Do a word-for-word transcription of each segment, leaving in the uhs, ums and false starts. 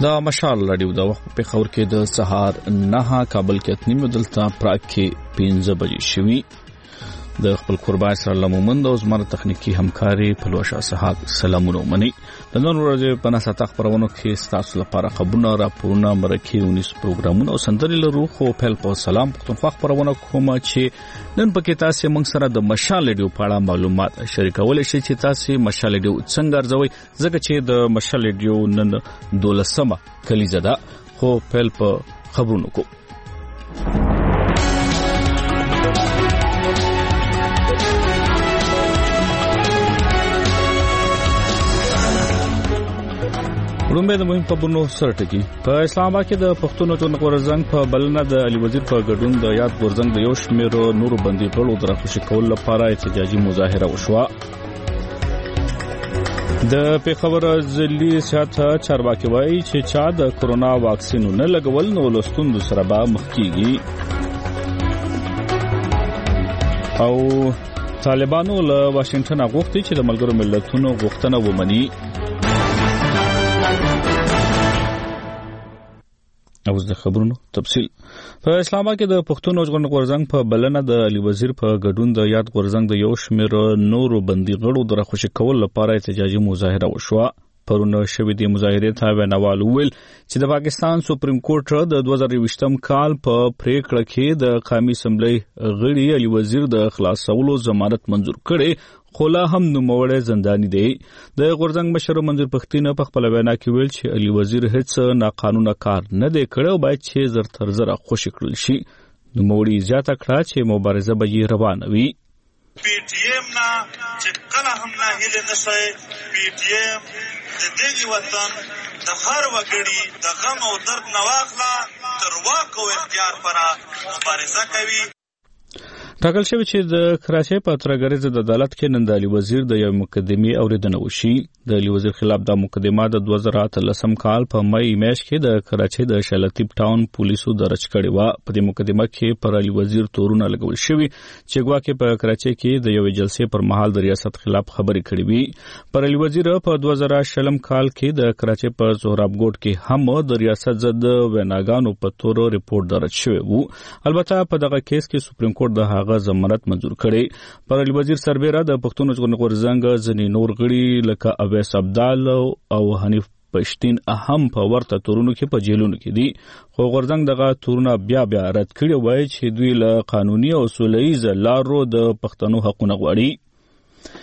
دا مشال رادیو دا وخت په خبر کې د سهار نه کابل کې اتنیم دلته پراګ کې پنځه بجې شوي د خپل قربان سره لمومند او زمره تخنیکی همکاري پلوشا صاحب سلامونه مني د نن ورځې په ناسا تخبرونو کې ستاسو لپاره خبرونه راپورونه مرکه ونیس پروګرامونه او سندري لرو خو په خپل سلام پښتونخوا خبرونه کوم چې نن پکې تاسو موږ سره د مشال رادیو په اړه معلومات شریکول شي چې تاسو مشال رادیو څنګه ارزوي ځکه چې د مشال رادیو نن دولسمه کلیزه ده خو په خبرونو کو رومبه د مهم خبرونو سرټکی په اسلام آباد کې د پښتون ټولنې غورزنګ په بلنه د علي وزیر په ګډون د یاد غورزنګ د یو شمېر نورو بندي کړو د راخوشي کول لپاره احتجاجي مظاهره وشوه د پیښور ضلعي صحت چارواکي وایي چې چا د کورونا واکسین نه لګول نو لستوند سره به مخ کیږي او طالبانو له واشنگټن غوښتي چې د ملګرو ملتونو غوښتنه ومني او د خبرونو تفصیل په اسلام آباد کې د پښتون ژغورنې غورزنګ په بلنه د علي وزیر په ګډون د یاد غورزنګ د یو شمېر نورو بندي غړو د راخوشي کول لپاره احتجاجي مظاهره وشوه پرونه شوې د مظاهرې ته ویناوال ویل چې د پاکستان سپریم کورټ د دوه زره یوولسم کال په پریکړه کې د قومي اسمبلی غړي علي وزیر د خلاصولو ضمانت منزور کړي خو لا هم نوموړی زنداني دی د غورزنګ مشر منظور پښتين په خپل وینا کې ویل چې علي وزیر هیڅ ناقانونه کار نه دی کړی او باید چې زر تر زر خوشی کړل شي نوموړی زیاته کړه چې مبارزه به روانه وي پی ټی ایم نه چې کله هم نه هله نشي پی ټی ایم د دې وطن د هر وګړي د غم او درد نه واخلا تر واک او اختیار پر مبارزه کوي ټاکل شوی چې د کراچۍ په ترګریزه د عدالت کې نن د علي وزیر د یو مقدمې اوریدنه وشي د علي وزیر خلاف د مقدمه د دوه زره اتلسم کال په مې میاشت کې د کراچۍ د شلتیب ټاون پولیسو درج کړی و په دې مقدمه کې پر علي وزیر تورونه لګول شوی چې ګواکې په کراچۍ کې د یو جلسې پر مهال د ریاست خلاف خبرې کړې وي پر علي وزیر په دوه زره شلم کال کې د کراچۍ په زهراب ګوټ کې هم د ریاست ضد ویناګانو په تور ریپورت درج شوی وو البته په دغه کیس کې سپریم کورټ د هغه ضمانت منزور کړي پر علي وزیر سربېره د پښتون ژغورنې غورزنګ ځینې نور غړي لکه اویس عبدال او حنیف پښتين اهم په ورته تورونو کې په جیلونو کې دي خو غورزنګ دغه تورونه بیا بیا رد کړي وایي چې دوی له قانوني او سولهییز لارو د پښتنو حقوقونه غواړي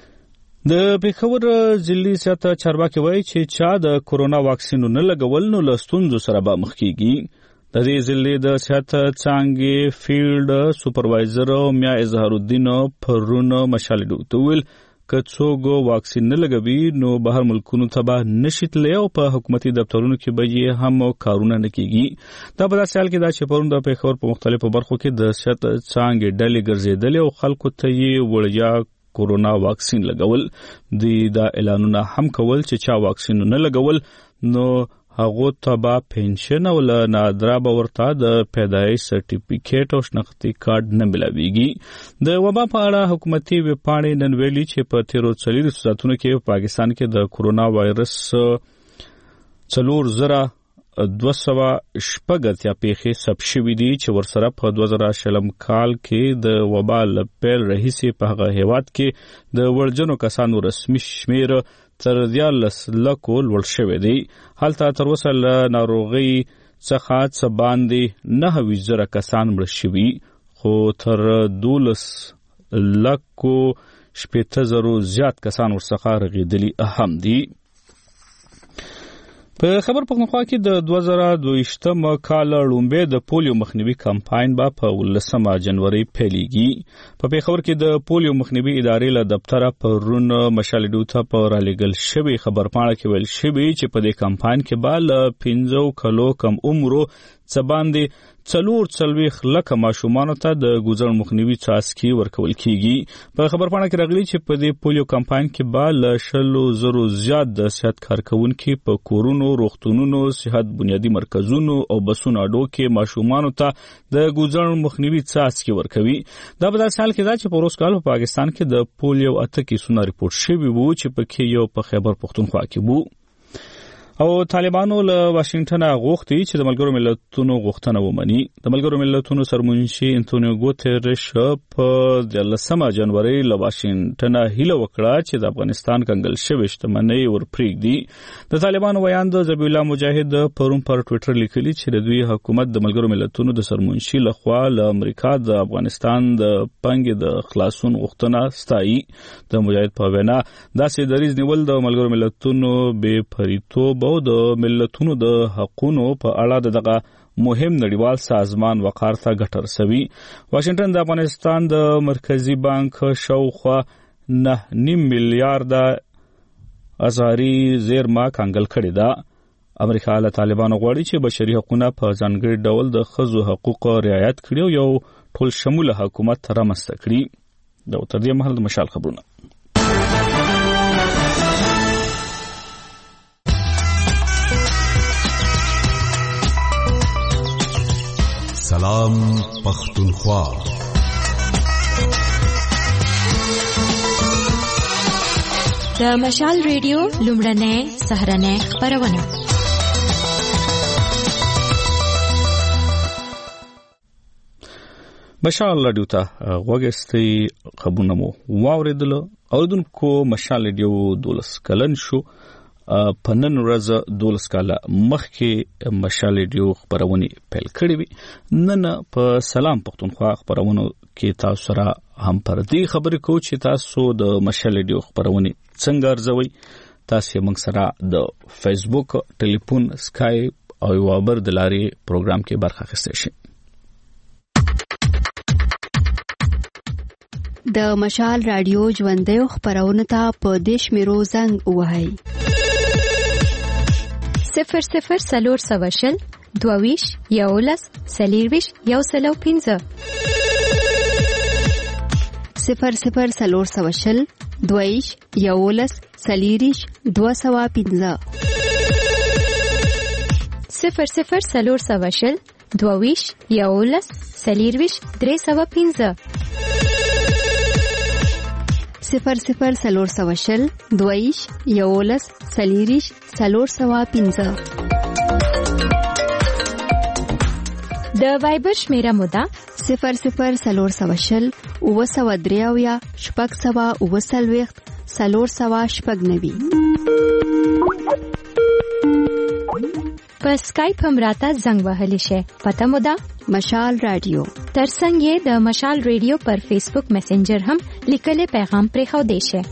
د پیښور ضلعي صحت چارواکي وایي چې چا د کورونا واکسین نه لګول نو له ستونزو سره به مخ کیږي د دې ضلعي د صحت څانګې فیلډ سپروایزر میا اظهار الدین پرونه مشال ډوتول کڅوګو واکسین نه لګوي نو بهر ملکونو ته به نشیتلې او په حکومتي دفترونو کې به یې هم کارونه نه کیږي دا په داسې حال کې دا چې پرون د پیښور په مختلفو برخو کې د صحت څانګې ډلې ګرځېدلې او خلکو ته یې وړیا کورونا واکسین لګول دی دا اعلانونه هم کول چې چا واکسین نه لګول نو هغه تبا پنشن او نادرا باورته د پیدایش سرټیفیکیټ او شناختی کارت نه ملويږي د وبا په اړه حکومتي وپاڼې نن ویلي چې په تیرو څلور ساعتونو کې په پاکستان کې د کورونا وایرس څلور زره دوه سوه شپږ اتیا پیښې ثبت شوې دي چې ورسره په دوه زره شلم کال کې د وبا له پیل راهیسې په هغه هیواد کې د ورجنو کسانو رسمي شمیر تر دیارلس لکو لوړ شوی دی هلته تر اوسه له ناروغۍ څخه څه باندې نهه ویشت زره کسان مړه شوي خو تر دولس لکو شپېته زرو زیات کسان ورڅخه رغېدلي هم دي په خبر پښتونخوا کې د دوه زره دوهویشتم کال لومړی د پولیو مخنیوي کمپاین به په ولسمه جنوري پیلېږي په پیښور کې د پولیو مخنیوي ادارې له دفتره پرون مشال ډوته په رالیږل شوی خبرپاڼه کې ویل شوی چې په دې کمپاین کې به له پنځو کلو کم عمرو څه باندې څلور څلوېښت لکه ماشومانو ته د ګوزړ مخنیوي څاڅکي ورکول کیږي په خبرپاڼه کې راغلي چې په دې پولیو کمپاین کې به له شلو زرو زیات د صحت کارکونکي په کورونو روغتونونو صحت بنیادي مرکزونو او بسونو اډو کې ماشومانو ته د ګوزړ مخنیوي څاڅکي ورکوي دا په داسې حال کې دا چې په روز کال په پاکستان کې د پولیو اته کیسونه ریپورت شوي وو چې پکې یو په خیبر پښتونخوا کې وو او طالبانو له واشنگټن غوښتي چې د ملګرو ملتونو غوښتنه ومني. د ملګرو ملتونو سرمنشي انټونیو ګوتریش په د لسمه جنوري له واشنگټن هیله وکړه چې د افغانستان کنګل شوی شتمنۍ ورپرېږدي. د طالبانو ویاند ذبیح الله مجاهد پرون پر ټوئیټر لیکلي چې د دوی حکومت د ملګرو ملتونو د سرمنشي لخوا له امریکا د افغانستان د پنګ د خلاصون غوښتنه ستایي. د مجاهد په وینا داسې دریځ نیول د ملګرو ملتونو بې پریتوب او د ملتونو د حقوقو په اړه دغه مهم نړیوال سازمان وقار ته ګټه رسوي. واشنگټن د افغانستان د مرکزی بانک شاوخوا نه نیم میلیارډ ازاري زیرما کنګل کړي ده. امریکا له طالبانو غواړي چې بشري حقوقونه په ځانګړي ډول د ښځو حقوق رعایت کړي او یو ټول شموله حکومت رامنځته کړي. د تر دې مهال د مشال خبرونه. سلام پختونخوا. د مشال ریډیو لومړنۍ سهرنۍ خبرونه. مشال رادیو ته غوږستئ خبرونه مو واوریدل. اوریدونکو مشال رادیو دولس کلن شو. په نن ورځ دولس کاله مخکې مشال رادیو خبرونه پیل کړې وي. نن په سلام پختونخوا خبرونو کې تاسو سره هم پر دې خبرې کوو چې تاسو د مشال رادیو خبرونه څنګه ارزوي. تاسو موږ سره د فیسبوک، ټلیفون، اسکایپ او وایبر د لارې پروګرام کې برخه اخیستئ شئ. د مشال رادیو ژوندۍ خبرونه ته په دیش میرو زنګ وهاي صفر صفر سلور سواشل دوویش یولس سلیرویش یو سلو پینزه صفر صفر سلور سواشل دوویش یولس سلیریش دو سوا پینزه صفر صفر سلور سواشل دوویش یولس سلیرویش درې سوا پینزه صفر صفر سلور سواشل دویش یولس سلیریش سلور سوا پینزه. د وایبر شمیره مودا صفر صفر سلور سواشل اوه سوا دریاویا شپږ سوا اوه سلویخت سلور سوا شپږ نوي. په اسکایپ هم راته زنګ وهلی شي. پته مودا مشال رادیو. ترڅنګ یې د مشال ریډیو پر فیسبوک میسنجر هم لیکلي پیغام پرې خو دی شي.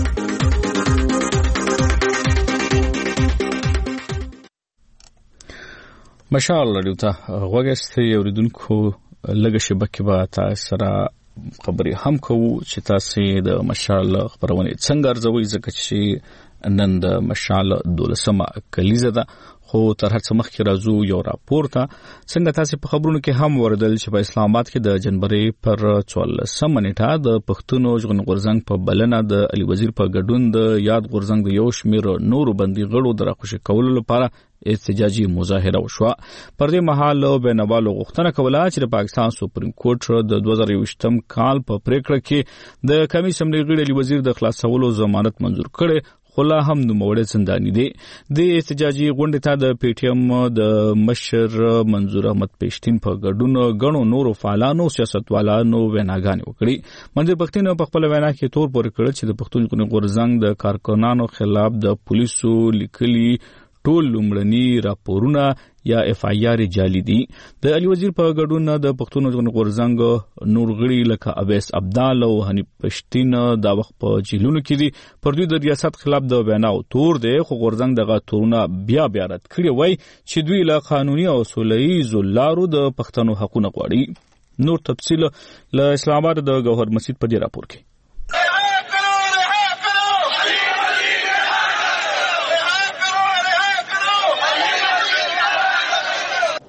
مشال رادیو ته غوږستئ اوریدونکو. لږه شبکه به تاسو سره خبرې هم کوو چې تاسو د مشال خبرونه څنګه ارزوي، ځکه چې نن د مشال دولسمه کلیزه ده. خو تر هر څه مخکې راځو یو راپور ته. څنګه تاسو په خبرونو کې هم وردل چې په اسلام آباد کې د جنوري پر څوارلسمه نیټه د پښتون ژغورنې غورځنګ په بلنه د علي وزیر په ګډون د یاد غورځنګ د یو شمېر نورو بندي غړو د راخوشي کولو لپاره احتجاجي مظاهره وشوه. پر دې مهال بینوالو غوښتنه کوله چې د پاکستان سپریم کورټ د دوه زره یوویشتم کال په پریکړه کې د قومي اسمبلی غړي علي وزیر د خلاصولو ضمانت منظور کړي، خو لا هم نوموړی زنداني دی. د احتجاجي غونډې ته د پی ټی ایم د مشر منظور احمد پښتين په ګډون غنو نورو فعالانو سیاستوالانو ویناګانې وکړي. منظور پښتين په خپل وینا کې تور پورې کړ چې د پښتون ژغورنې غورځنګ د کارکنانو خلاف د پولیسو لیکلي ټول لومړني راپورونه یا اف آی آر جعلي دي. د علي وزیر په ګډون د پښتون ژغورنې غورځنګ نور غړي لکه اویس عبدال او حنیف پښتين دا وخت په جیلونو کې دي. پر دوی د ریاست خلاف د ویناو تور دی، خو غورځنګ دغه تورونه بیا بیا رد کړي وای چې دوی له قانوني او سوله‌ییز لارو د پښتنو حقوقونه غواړي. نور تفصیل له اسلام آباد د گوهر مسجد په دې راپور کې.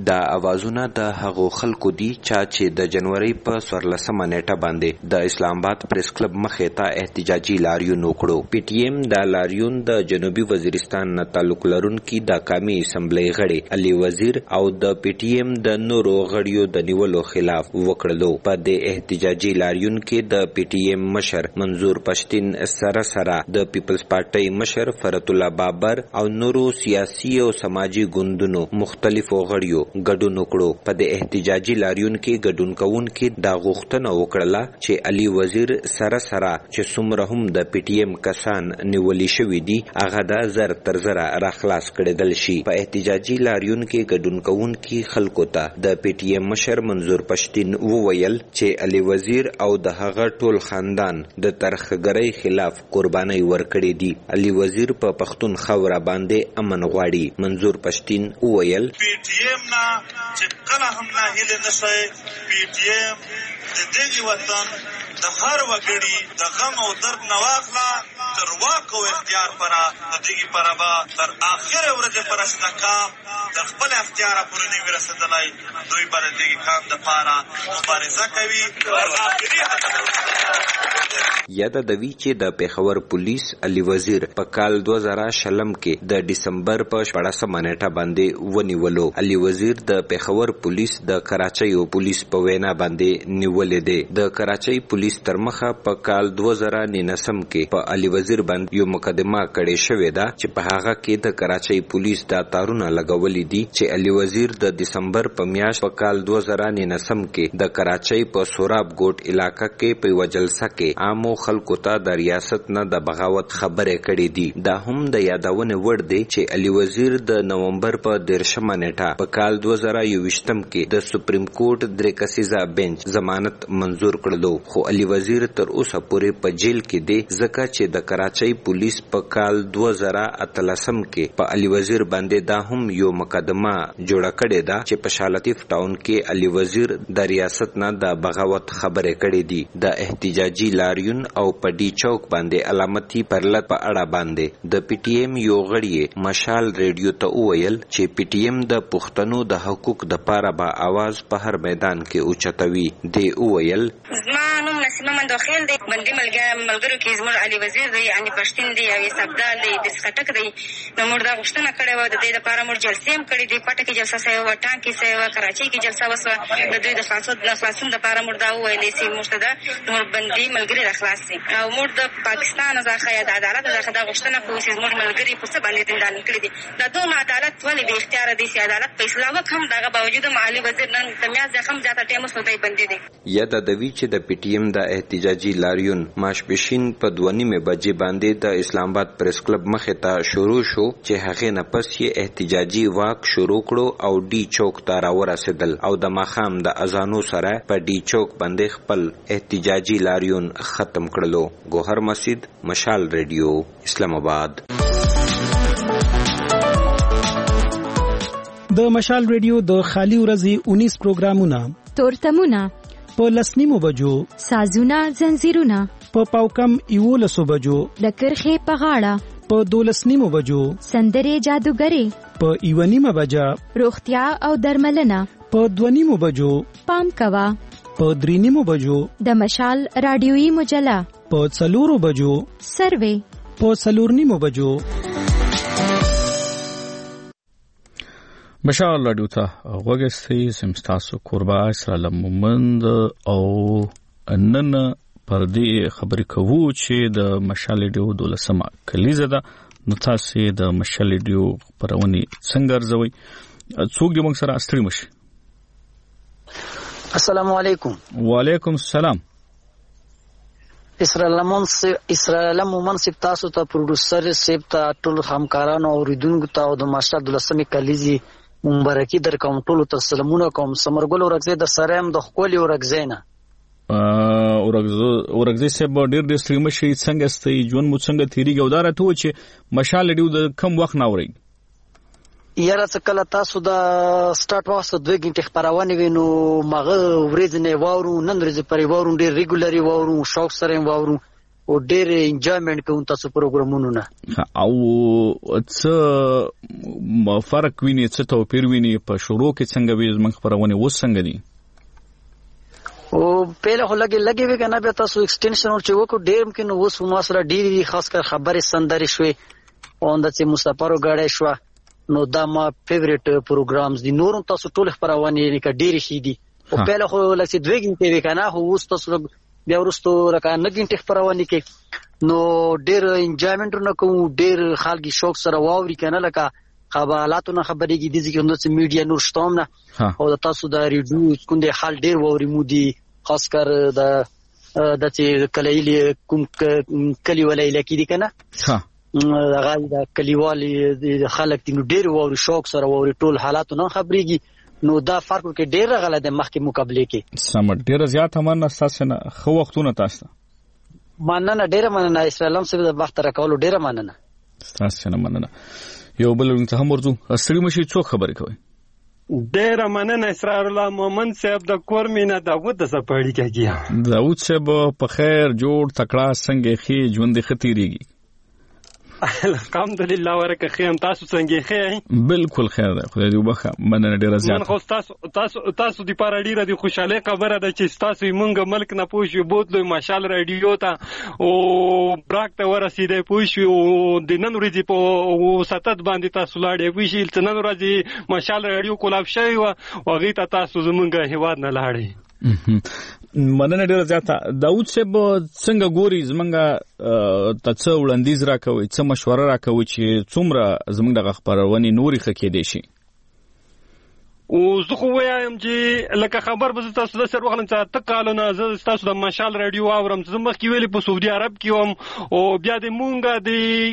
دا اوازونه د هغو خلکو دي چا چې د جنوري په څوارلسمه نیټه باندې د اسلام آباد پریس کلب مخې ته احتجاجي لاریون وکړو. پی ټی ایم دا لاریون د جنوبي وزیرستان نه تعلق لرونکي د قومي اسمبلی غړي علي وزیر او د پی ټی ایم د نورو غړیو د نیولو خلاف وکړلو. په دې احتجاجي لاریون کې د پی ټی ایم مشر منظور پښتین سره سره د پیپلز پارټي مشر فرت الله بابر او نورو سیاسي او سماجی ګوندونو مختلفو غړیو ګډون وکړو. په دې احتجاجي لاریون کې ګډون کوونکي دا غوښتنه وکړه چې علي وزیر سره سره چې څومره هم د پی ټی ایم کسان نیولي شوي دي هغه د زر تر زره راخلاص کړدل شي. په احتجاجي لاریون کې ګډون کوونکي خلکو ته د پی ټی ایم مشر منظور پښتین وویل چې علي وزیر او د هغه ټول خاندان د ترخګرۍ خلاف قرباني ورکړي دي. علي وزیر په پښتون خاوره باندې امن غواړي. منظور پښتین وویل پی ټی ایم نه چې کله هم ناهیله نشئ. پی ټی ایم د دې وطن د هر وګړي د غم او درد نه واخله تر واک او اختیار پره د دې پره به تر آخره ورځې پره چې د کام د خپل اختیاره پورې نه وي رسېدلی. دوی به د دې کام دپاره مبارزه کوي تر آخري حد. یاده دوي چې د پېښور پولیس علي وزیر په کال دوه زره شلم کې د ډسمبر په شپاړسمه نیټه باندې ونیولو. علي وزیر د پېښور پولیس د کراچۍ او پولیس په وینا باندې نیولې دی. د کراچۍ پولیس تر مخه په کال دوه زره نولسم کې په علي وزیر باندې یو مقدمه کړې شوې ده چې په هغه کې د کراچۍ پولیس دا تارونه لګولي دي چې علي وزیر د دسمبر په میاشت په کال دوه زره نولسم کې د کراچۍ په سوراب ګوټ علاقه کې په یوه جلسه کې عامو خلکو ته د ریاست نه د بغاوت خبرې کړې دي. دا هم د یادونې وړ دی چې علي وزیر د نومبر په دیرشمه نیټه په کال دوه زره یوویشتم کې د سپریم کورټ درې کسیزه بنچ ضمانت منظور کړلو. خو علي وزیر تر اوسه پورې په جیل کې دی ځکه چې د کراچۍ پولیس په کال دوه زره اتلسم کې په علي وزیر باندې دا هم یو مقدمه جوړه کړې ده چې په شالطیف ټاون کې علي وزیر د ریاست نه د بغاوت خبرې کړې دي. د احتجاجي لاریون او په ډي چوک باندې علامتي پرلط په اړه باندې د پی ټی ایم یو غړي مشال ریډیو ته وویل چې پی ټی ایم د پښتنو د حقوق د پاره به आवाज په هر میدان کې اوچتوي. دی وویل زما نوم نسیمه مندوخیل دی. بندي ملګرو کې زموږ علي وزیر دی یعنی پښتین دی او سبدال دی د سکټک دی. نو موږ دا غوښتنه کړې وه د دې لپاره موږ جلسې هم کړې دي. کوټه کې جلسه سوې وه، ټانک کې سوې وه، کراچۍ کې جلسه وسوه. د دوی د خلاصون دپاره موږ دا وویلې چې موږ ته د موږ بندي ملګري راخلاص شي او موږ د پاکستان څخه یا د عدالت څخه دا غوښتنه کوو چې زموږ ملګري په څه باندې زندان کړي دي. دا دومره عدالت ولې بې اختیاره دی چې عدالت په اصلاح وکړي هم د هغه باوجود هم علي وزیر نن د میاشت څخه هم زیاته ټایم اوس ورته بندي دی. یادوي چې د پی ټی ایم د احتجاجي لاریون ماسپښین په دوه نیمې بجې باندې د اسلام آباد پریس کلب مخې ته شروع شو چې هغې نه پس یې احتجاجي واک شروع کړو او ډي چوک ته راورسېدل او د ماښام د اذانو سره په ډي چوک باندې خپل احتجاجي لاریون ختم کړلو. ګوهر مسجد، مشال ریډیو، اسلام آباد. د مشال ریډیو د خالی ورځې اونیس پروګرامونه تورتمونه په لسنیمو بجو، سازونه زنجیرونه په پاوکم یولسو بجو، د کرخې په غاړه په دولسنیمو بجو، سندرې جادوګرې په یونیمه بجا، روغتیا او درملنه په دونیمو بجو، پام کوا په درینیمو بجو، د مشال رادیویي مجله په څلورو بجو، سروې په څلورنیمو بجو. مشال رادیو ته غوږی سمستاسو کوربا اسرائیل مومند او نن پر دې خبرې کوو چې د مشال رادیو دولسمه کلیزه ده. نو تاسو د مشال رادیو خبرونه څنګه ارزوي؟ څوک دې موږ سره استری مشي. السلام علیکم. وعلیکم السلام. اسرائیل مومند اسرائیل مومند سپ تاسو ته پروډوسر سپ ته ټول همکارانو او ریډونکو ته د ماشال دولسمه کلیزه مبارکي در کوم. ټول ته سلامونه کوم. سمرګل ورغزه د سره هم د خولي ورغزینه ورغزه ورغزه سپ ډیر ډیر ستړي مشي. څنګه ستې ژوند مو څنګه تیریږي او دا راته و چې مشال ډیو د کم وخت نه اوري؟ یاره څه کله تاسو د سٹارټ واسه دوه غنټې خبرونه وینو مغه ورځ نه وورو نن ورځ پرې وورو ډیر ریګولري وورو شوق سره وورو او ډېر انجوایمنت کوم تاسو پروګرامونو نه. او څه فرق ویني څه توپیر ویني په شروع کې څنګه وي زموږ خبرونه اوس څنګه دي؟ او پهله خو لګي لګي وی کنه به تاسو ایکسټنشن ور چې وکړو ډېر ممکن اوس ما سره ډېری خاص کر خبرې سندري شوي او د چې مصطفی غاړې شو نو دا ما فیوریټ پروګرامز دي. نورم تاسو ټول خبرونه یې کې ډېری شي دي او پهله خو لکه دوه غنټې وی کنه خو اوس تاسو بیا ورستو لکه نه غنټې خبرونه کې نو ډېر انجوایمنت نه کوم ډېر خلګي شوق سره واوري کنه لکه خبراتونه خبرې کې دي چې نو میډیا نور شتوم نه او تاسو د ریډیو کوندې حال ډېر واوري مو دي خاص کر د د چې کلیلی کوم کلیوالي لکې دي کنه ها هغه د کلیوالي خلک دي نو ډېر واوري شوق سره واوري ټول حالاتونه خبرېږي نو دا فرق کې ډېر غلط د مخکې مقابله کې سم ډېر زیات همن اساس نه خو وختونه تاسو مننه ډېر مننه اسلام سره د وخت راکولو ډېر مننه تاسو نه مننه. یو بل ته هم ورځو استری مشي څوک خبرې کوي؟ ډېر مننه اسرار الله مومن صاحب د کورمینه داوود د سپاړی کېږي. داوود صاحب په خیر جوړ تکړه څنګه خي ژوند خطيريږي؟ الحمدلله ورکه خیم تاسو څنګه خې؟ بالکل خیر ده خدای دې وبخه مننه ډیره زیات. من خو تاسو تاسو تاسو دی پاره ډیره د خوشاله خبره ده چې تاسو مونږ ملک نه پوښیو بوتلو ماشال رادیو ته او براک ته ورسیدې پوښیو د نن ورځې په ستات باندې تاسو لاړې وشي چې نن ورځې ماشال رادیو کولاب شوی او هغه ته تاسو زمونږ هیواد نه لاړې. مننه ډیره زیاته. داوود صاحب څنګه ګوري زمونږه تاسو وړاندیز راکوي څه مشوره راکوي چې څومره زمونږ د خبرونه نوري خکې دي شي؟ او زه خو وایم چې لکه خبر به تاسو د سر وخت نه تکالونه زه تاسو د مشال رادیو اورم چې مخ کې ویلي په سعودي عرب کې وم او بیا د مونږه د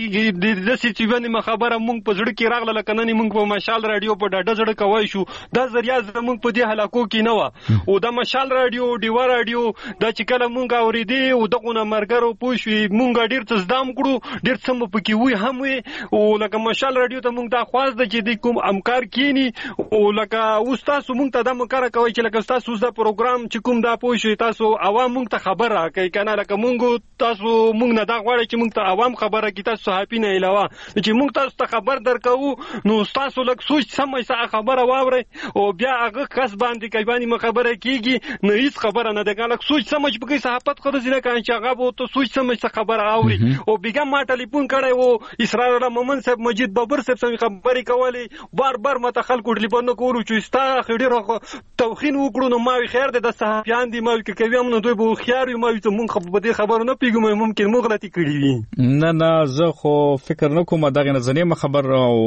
د سیچوینې خبره مونږ په ځړ کې راغله لکه نن مونږ په مشال رادیو په ډاډه ځړ کوي شو دا ذریعہ زمونږ په دې هلاکو کې نه و او د مشال رادیو دیوا رادیو د چې کله مونږ اوریدي او دغه مرګرو پوښي مونږ ډیر څه زدام کړو ډیر څه مو پکې وي هم وي او لکه مشال رادیو ته مونږ دا خواست د چې د کوم امکار کینی او لکه اوس تاسو مونږ ته د مکر کوي چې لکه تاسو د پروګرام چې کوم دا پوښي تاسو عوام مونږ ته خبر راکړي کنه لکه مونږ تاسو مونږ نه دا غواړي چې مونږ ته عوام خبره کی تاسو صحافي نه علاوه چې مونږ تاسو ته خبر درکو نو تاسو لکه سوچ سمې سره خبره واوري او بیا هغه کس باندې کوي باندې خبره کیږي نه هیڅ خبره نه ده لکه سوچ سمې په صحافت خو ځینې کان چې هغه وو ته سوچ سمې خبره اوري او بیګه ما ټلیفون کړی وو اسرار الله مومن صاحب مجید بابر صاحب څنګه خبرې کولې بار بار ماته خلکو ټلیفون کولو چې ستا خډيره توخین وکړو نو ما خیر ده د صحافیان دي ما کوي هم نو دوی به خيار یو ما ته مونږ په دې خبرو نه پیګم ممکن مو غلطي کړی وي. نه نه زه خو فکر نه کوم دغه نه ځنې خبر او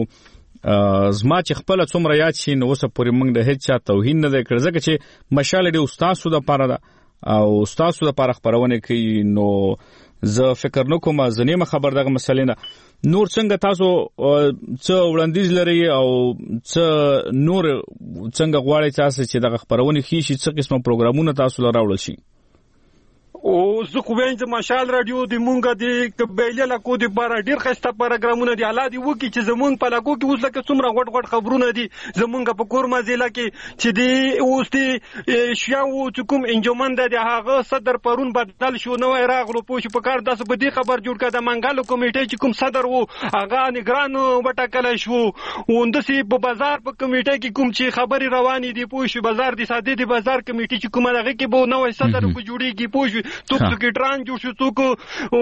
زما چې خپل څومره یاد شي نو اوسه پورې مونږ د هیڅ چا توهین نه کړ ځکه چې مشال دی استادو د پاره ده او استادو د پاره خبرونه کوي نو زه فکر نه کوم ځنې خبر دغه مسلې نه نور څنګه تاسو څه وړاندیز لري او څه نور څنګه غواړئ تاسو چې دغه خبرونه خي شي څه قسمه پروګرامونه تاسو لراوړل شي؟ او زه خو وایم چې ماشال رادیو د مونږه د قبایله لکو د بار ډیر خسته پروګرامونه دی الله دی وکي چې زمونږ په لکو کې اوس لکه څومره غټ غټ خبرونه دي زمونږ په کورما ضلع کې چې دی اوس دی شیاو چې کوم انجمن د هغه صدر پرون بدل شو نو راغلو پوښ په کار داس په دې خبر جوړ کړه د منګالو کمیټې چې کوم صدر وو هغه نگران وټاکل شو وندسي په بازار په کمیټې کې کوم چې خبري روانې دي پوښ بازار د ساده دی بازار کمیټې چې کومه هغه کې به نو صدر کو جوړیږي پوښ څوک څوک ټران جوړ شو څوک او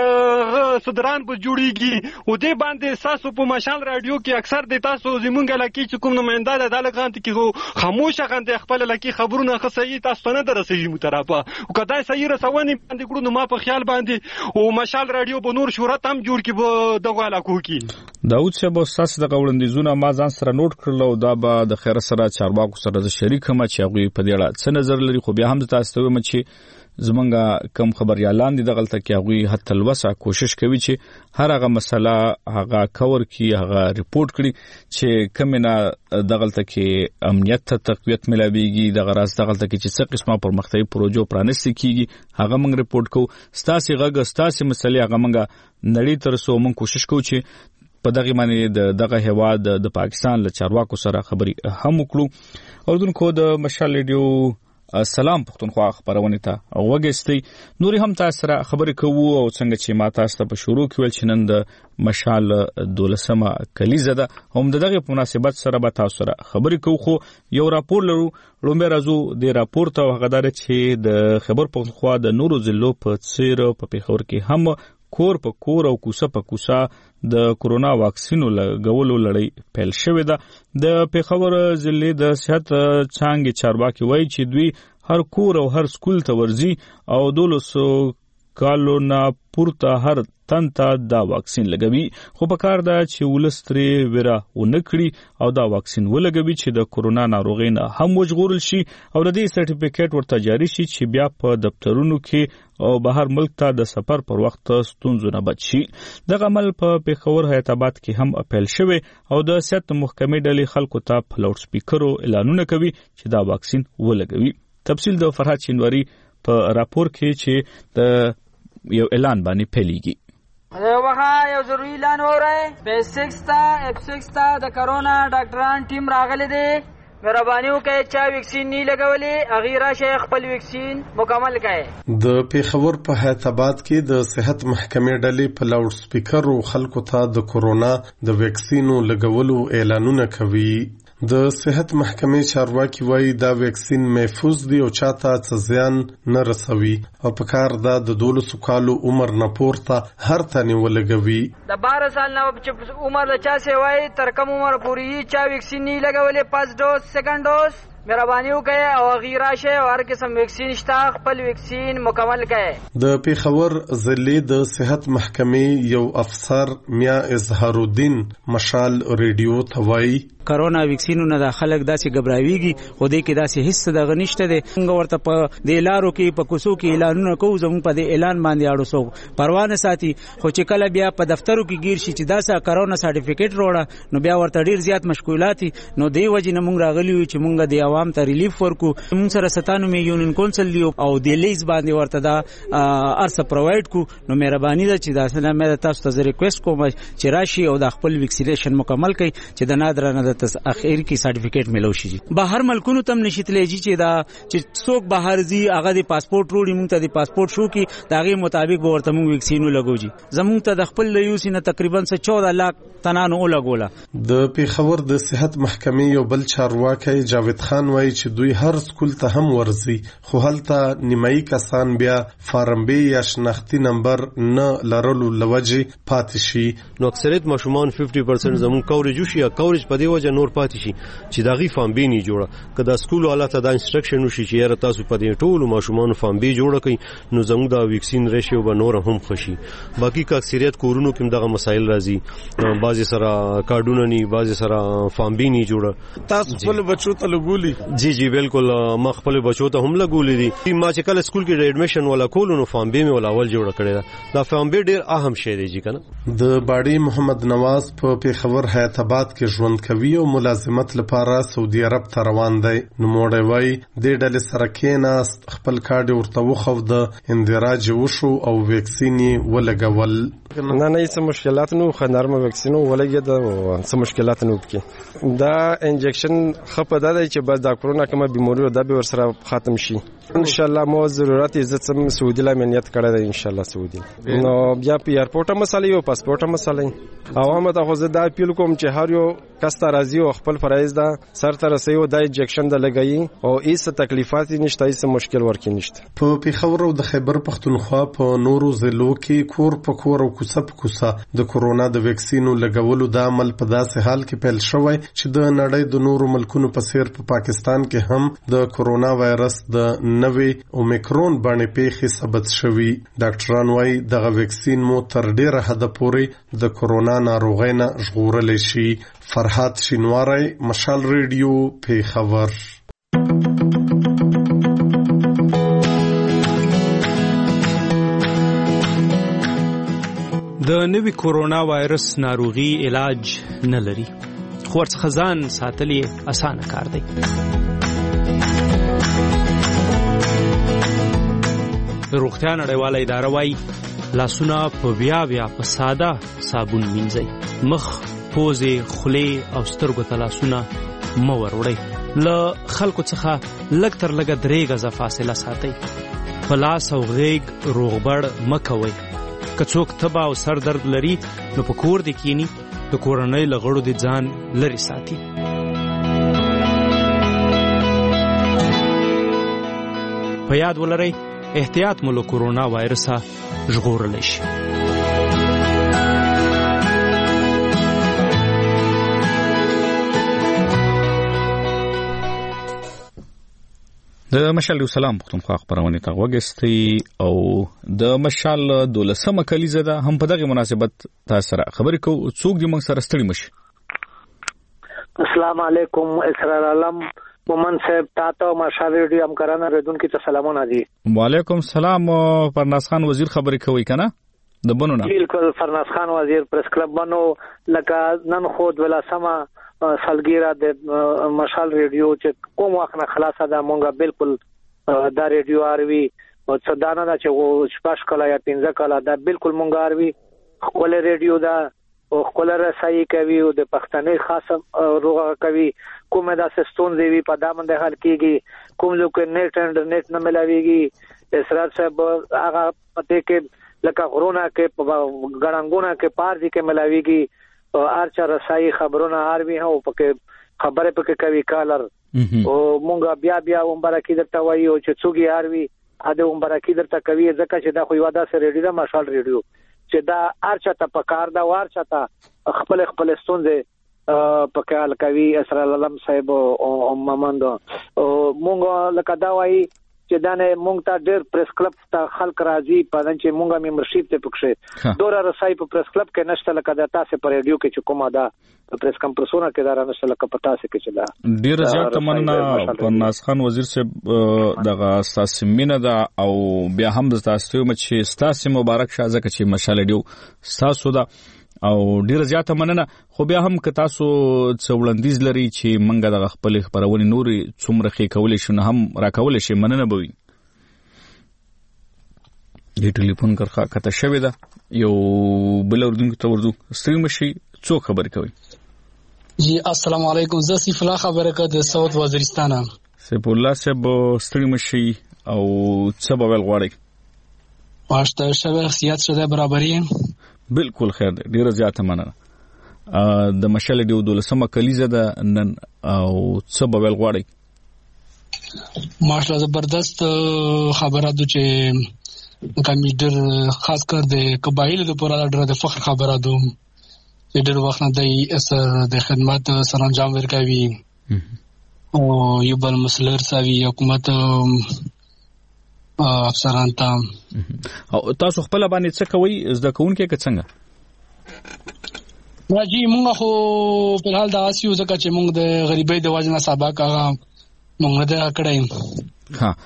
صدران په جوړیږي او دې باندې تاسو په مشال رادیو کې اکثر د تاسو زمونږ لکه چې کوم نمائنده د دالغان ته کې خاموشه غند خپل لکه خبرونه خصي تاسو نه درسي مترابه او کدا صحیح رسونی باندې کړو نو ما په خیال باندې او مشال رادیو په نور شهرت هم جوړ کې دغه علاقو کې داوود صاحب ساس د غوړندیزونه ما ځان سره نوٹ کړل او دا به د خیر سره چارواکو سره د شریک هم چې هغه په دې اړه څه نظر لري خو بیا هم تاسو ته وایم چې زمونږه کم خبريالان دي دغه ته کې هغه حتی الوسع کوشش کوي چې هر هغه مسله هغه کور کی هغه ریپورت کړي چې کمنه دغه ته کې امنیت ته تقویت ملابيږي دغه راز دغه ته کې چې څه قسمه پرمختګي پروژو پرانست کیږي هغه موږ ریپورت کوو ستاسو غږ ستاسو مسلې هغه موږ نړۍ تر څو موږ کوشش کوو چې په دغه معنی دغه هواد د پاکستان له چارواکو سره خبري هم وکړو. اردن کو د مشال رادیو سلام پښتونخوا خبرونه ته وګستئ. نوري هم تاسو سره خبرې کوو او څنګه چې ما تاسو ته په شروع کې ویل چې نن د مشال دولسمه کلیزه ده، هم دغه په مناسبت سره به تاسو سره خبرې کوو. خو یو راپور لرو، لومبه راځو د راپور ته وغدار چې د خبر پښتونخوا د نورو ضلعو په څیر په پیښور کې هم کور په کور او کوڅه په کوڅه د کورونا واکسینو لګولو لړۍ پیل شوې ده. د پیښور ضلع د صحت څانګې چارواکي وایي چې دوی هر کور او هر سکول ته ورځي او دولسو کالو نه پورته هر تن ته دا واکسین لګوي. خو په کار ده چې ولس ترې ویره ونه کړي او دا واکسین ولګوي چې د کورونا ناروغۍ نه هم وژغورل شي او د دې سرټیفیکیټ ورته جاري شي چې بیا په دفترونو کې او بهر ملک ته د سفر پر وخت ستونزو نه بچ شي. دغه عمل په پیښور حیات آباد کې هم اپیل شوی او د صحت محکمې ډلې خلکو ته په لاوډ سپیکرو اعلانونه کوي چې دا واکسین ولګوي. تفصیل د فرحات شینواری په راپور کې چې د یو اعلان باندې پیلېږي. وخا یو ضروري اعلان و رہا ہے. فیز سکس تا ایف سکس تا د کرونا ډاکټران ټیم راغلی دی. مهرباني وکړئ چې ویکسین نه لګولې اغیرا شیخ خپل ویکسین مکمل کړي. د پیښور په حیات آباد کې د صحت محکمې ډلې په لاوډ سپیکر خلکو ته د کورونا د ویکسینو لګولو اعلانونه کوي. د صحت محکمې چارواکي وایي دا ویکسین محفوظ دی او چاته څه زیان نه رسوي او په کار دا د دولسو کالو عمر نه پورته هر تنې ولګوي. د بارہ سال نه چې عمر د چا سی وایي تر کوم عمر پورې چا ویکسین نه لګولې پاس ډوز سیکنډ ډوز مهرباني وکړئ او غیرا شی او هر قسم ویکسین شته خپل ویکسین مکمل کړئ. د پیښور ضلع د صحت محکمې یو افسر میا اظهار الدین مشال ریډیو ته وایي کرونا ویکسینونه د خلک داسې غبراویږي خو دې کې داسې هیڅ د غنښت دي. څنګه ورته په د لارو کې په کوڅو کې اعلانونه کوو زموږ په دې اعلان باندې اړو سو پروانه ساتي خو چې کله بیا په دفترو کې گیر شي چې داسه کرونا سرټیفیکیټ وروړه نو بیا ورته ډیر زیات مشکلات نو دی وجه نه موږ راغلی چې موږ د عوام ته ریلیف ورکو. موږ سره ستانوي یونین کونسل دی او د لیز باندې ورته دا ارسه پروواید کو. نو مهرباني ده چې دا سره مې تاسو ته ریکوست کوم چې راشي او د خپل ویکسینیشن مکمل کړئ چې د نادرانه تس اخیر کی سرټیفیکیټ ملو شي. بهر ملکونو تم نشیتلې چې دا چې څوک بهر زی هغه د پاسپورت وروړي موږ ته د پاسپورت شو کی داغه مطابق به ورته موږ ویکسینو لګوجي. زموږ ته د خپل یوسی نه تقریبا چودہ لاکھ تنانو لګولا. د پیښور د صحت محکمې یو بل چارواکي جاوید خان وایي چې دوی هر سکول ته هم ورځي خو هلته نیمایي کسان بیا فارم بی یا شناختی نمبر نه لرلو لوجه پاتې شي. نو اکثریت ماشومان پنځه پرسنټ زموږ کوریج شي یا کوریج په دی وجه نور پاتې شي چې داغي فارم بی نه جوړه کدا سکول والا ته دا انسټرکشن وشي چې یاره تاسو په دې ټولو ماشومان فارم بی جوړه کړئ نو زموږ دا ویکسین ریشیو به نور هم خوشي. باقی کا اکثریت کورونو کې دغه مسایل راځي بعضی سره کارډونه ني بعضی سره فارم بی نه جوړه. تاسو خپل بچو ته لګولي؟ جی جی بالکل ما خپل بچو ته هم لګولې دي. ما چې کله سکول کې ایډمیشن ولا کول نو فارم بی مې ولا اول جوړه کړی دا. دا فارم بی ډیر اهم شی دی جی کنه. د باډي محمد نواز په پیښور حیات آباد کې ژوند کوي او ملازمت لپاره سعودي عرب ته روان دی. نو موړی وای د ډلې سره کېناست خپل کارډ ورته وخو د اندراج وشو او ویکسین ولګول. نه نه څه مشکلات نو خنرمه ویکسینو ولګید او څه مشکلات نو پکې دا انجکشن خپه ده چې بس دا کورونا کومه بیماری ده به ورسره ختم شي ان شاء الله. مو ضرورت عزت سم سعودي لا منیت کړه ده ان شاء الله سعودي. نو بیا په ایرپورټ مسالې او پاسپورت مسالې عوامه ته خو زه دا اپیل کوم چې هر یو کس ته راځي او خپل فرایز ده سر ته رسي او دا انجکشن ده لګي او هیڅ تکلیفات نشته هیڅ مشکل ورکې نشته. په پیښور او د خیبر پښتونخوا په نورو ضلعو کې کور په کور او کوڅه په کوڅه د کورونا د ویکسینو لګولو د عمل په داسې حال کې پیل شوی چې د نړۍ د نورو ملکونو په څیر په پاکستان کې هم د کورونا وایرس د نوې اومیکرون باندې پیښې ثبت شوی. ډاکټران وايي دغه ویکسین مو تر ډیره حد پورې د کورونا ناروغۍ نه ژغورلی شي. فرحات شینواری مشال ریډیو پیښور. د نوي کورونا وایرس ناروغي علاج نه لري خو ورڅخه ځان ساتل یې اسانه کار دی. روغتیا نړیواله اداره وايي لاسونه په بیا بیا په ساده صابون مینځئ. مخ، پوزې، خولې او سترګو ته لاسونه مه ور وړئ. له خلکو څخه لږ تر لږه درې غزه فاصله ساتئ. په لاس او غیږ روغبړ مه کوئ. که څوک تبه او سر درد لري نو په کور دې کینی، د کورنۍ له غړو دې ځان لرې ساتي. په یاد ولرئ احتیاط مو له کورونا وایرسه ژغورلی شي. د مشال یو سلام پښتونخوا خبرونه ته وګستي او د مشال دولسمه کلیزه ده هم په دغه مناسبت تاسو سره خبرې کوو. څوک دې موږ سره ستړي مشي. السلام علیکم اسرار عالم مومن صاحب تاسو مشال ریډیو همکارانو ردون کې سلامونه دي. وعلیکم السلام. فرناز خان وزیر خبرې کوي کنه د بنو نه؟ بالکل فرناز خان وزیر پریس کلب بنو لکه نن خود ولا سما سالګیرا د مشال ریډیو چې کوم وخت نه خلاصه ده مونږه بالکل دا ریډیو آروي او صدانه دا چې و شپږ کاله یا پنځه کاله دا بالکل مونږه آروي خپل ریډیو دا او خپل رسایي کوي او د پښتني خاصه روغه کوي. کومه دا سستون دی په دامن د حل کیږي، کوم لوک نیټ انټرنیټ نه ملاويږي. اسرار صاحب هغه پته کې لکه غرونه کې غړنګونه کې پار دي کې ملاويږي او ارچا رسایي خبرونه آروي هو پکې خبره پکې کوي کالر او مونږه بیا بیا ومبرکی درته وایو چې څوګي آروي اده ومبرکی درته کوي ځکه چې دا خو یو داسې ریډیو دا مشال ریډیو چې دا ارچا ته پکار دا ورچا ته خپل خپل ستونزه پکال کوي. اسرار علم صاحب او ممند او مونږه لکه دا وایي چې دا نه مونږ ته ډېر پریس کلب ته خلک راځي په نن چې مونږه ممبرشپ ته پکښه دوره رسای په پریس کلب کې نشته لکه دا تاسو په ریډیو کې چې کومه دا پریس کمپرسونه کې دا نشته لکه په تاسو کې چې دا ډېر زیات مننه فرناز خان وزیر صاحب دغه اساس مینه دا او بیا هم د تاسو چې تاسو مبارک شه ځکه چې مشال ریډیو تاسو دا او ډیر زیاته مننه. خو بیا هم که تاسو څوړندیز لري چې منګه د خپل خبرونه نوري څومره خې کولې شو نه هم راکول شي مننه بوي. دې ټلیفون کرخه کته شوی دا یو بل اردن ته ورځو ستریم شي څو خبر کوي. جی السلام علیکم زه سیف الله خبره کوم د ساوث وزیرستان. سیف الله صاحب ستریم شي او څه به ول غواړي. پاشته شخصیت شته برابرۍ بالکل خیر دی. ډیره زیاته مننه. د مشال ریډیو دولسمه کلیزه ده نن او څه به ول غواړي. ماشاءالله زبردست خبره ده چې کمیډر خاص کر د قبایل د پورا ډېر د فخر خبره ده چې ډېر وخت نه د اثر د خدمات سره انجام ورکوي او یو بل مسلر سوي حکومت افسران ته. او تاسو خپل باندې څه کوي زده کوونکې که څنګه؟ راځي مونږ خو په حال دا اسیو ځکه چې مونږ د غریبۍ د وجه نه سبق هغه مونږ د کړای. ها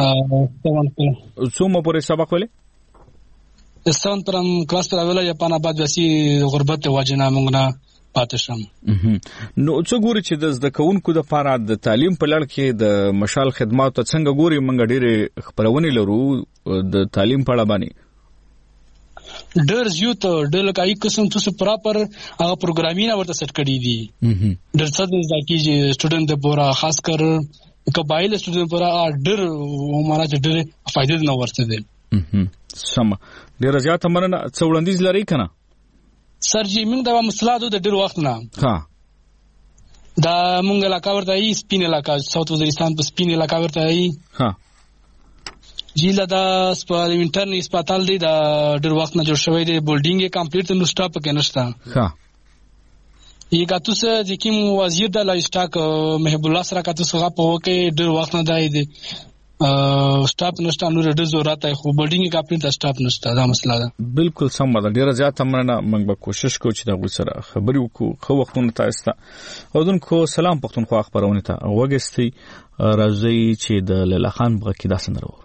څو مو پورې سبق ولې؟ استان ترم کلاس تر ویلا جاپان آباد وسی غربت د وجه نه مونږ نه پاتشم. نو څو ګوري چې د زده کوونکو د لپاره د تعلیم په لړ کې د مشال خدمات څنګه ګوري مونږ ډېر خبرونه لرو د تعلیم په اړه باندې ډېر زیات ډېر لکه قسم تاسو پراپر هغه پروګرامینګ ورته سیټ کړی دي. ډېر څه د ځکه سټوډنټ د پورا خاص کر قبایل سټوډنټ پورا ډېر عمره ډېر فائدې نه ورته دي. سم ډېر زیات مننه. څو وړاندیز لري کنه سر جی موږ دا مسلادو د ډېر وخت نه ها دا موږ علاقہ ورته ای سپین علاقہ ساوث وزیرستان په سپین علاقہ ورته ای ها جیلا دا سپال انټرنی هسپتال دی دا ډېر وخت نه جوړ شوی دی بولډینګ کمپلیټ نو سټاپ کې نشته. ها یی کاتو سه د کوم وزیر د لای سٹاک محب الله سره کاتو سره په وکه ډېر وخت نه دی دی سټاپ نشته نو ډېر زورات خو بولډینګ کمپلیټ سټاپ نشته دا مسله ده. بالکل سم ده. ډېر زیات مننه. موږ به کوشش کوو چې دا غو سره خبرې وکړو. خو وختونه تاسو ته اودونکو سلام پښتونخوا خبرونه ته وګستي راځي چې د لیلا خان بغه کې دا سندره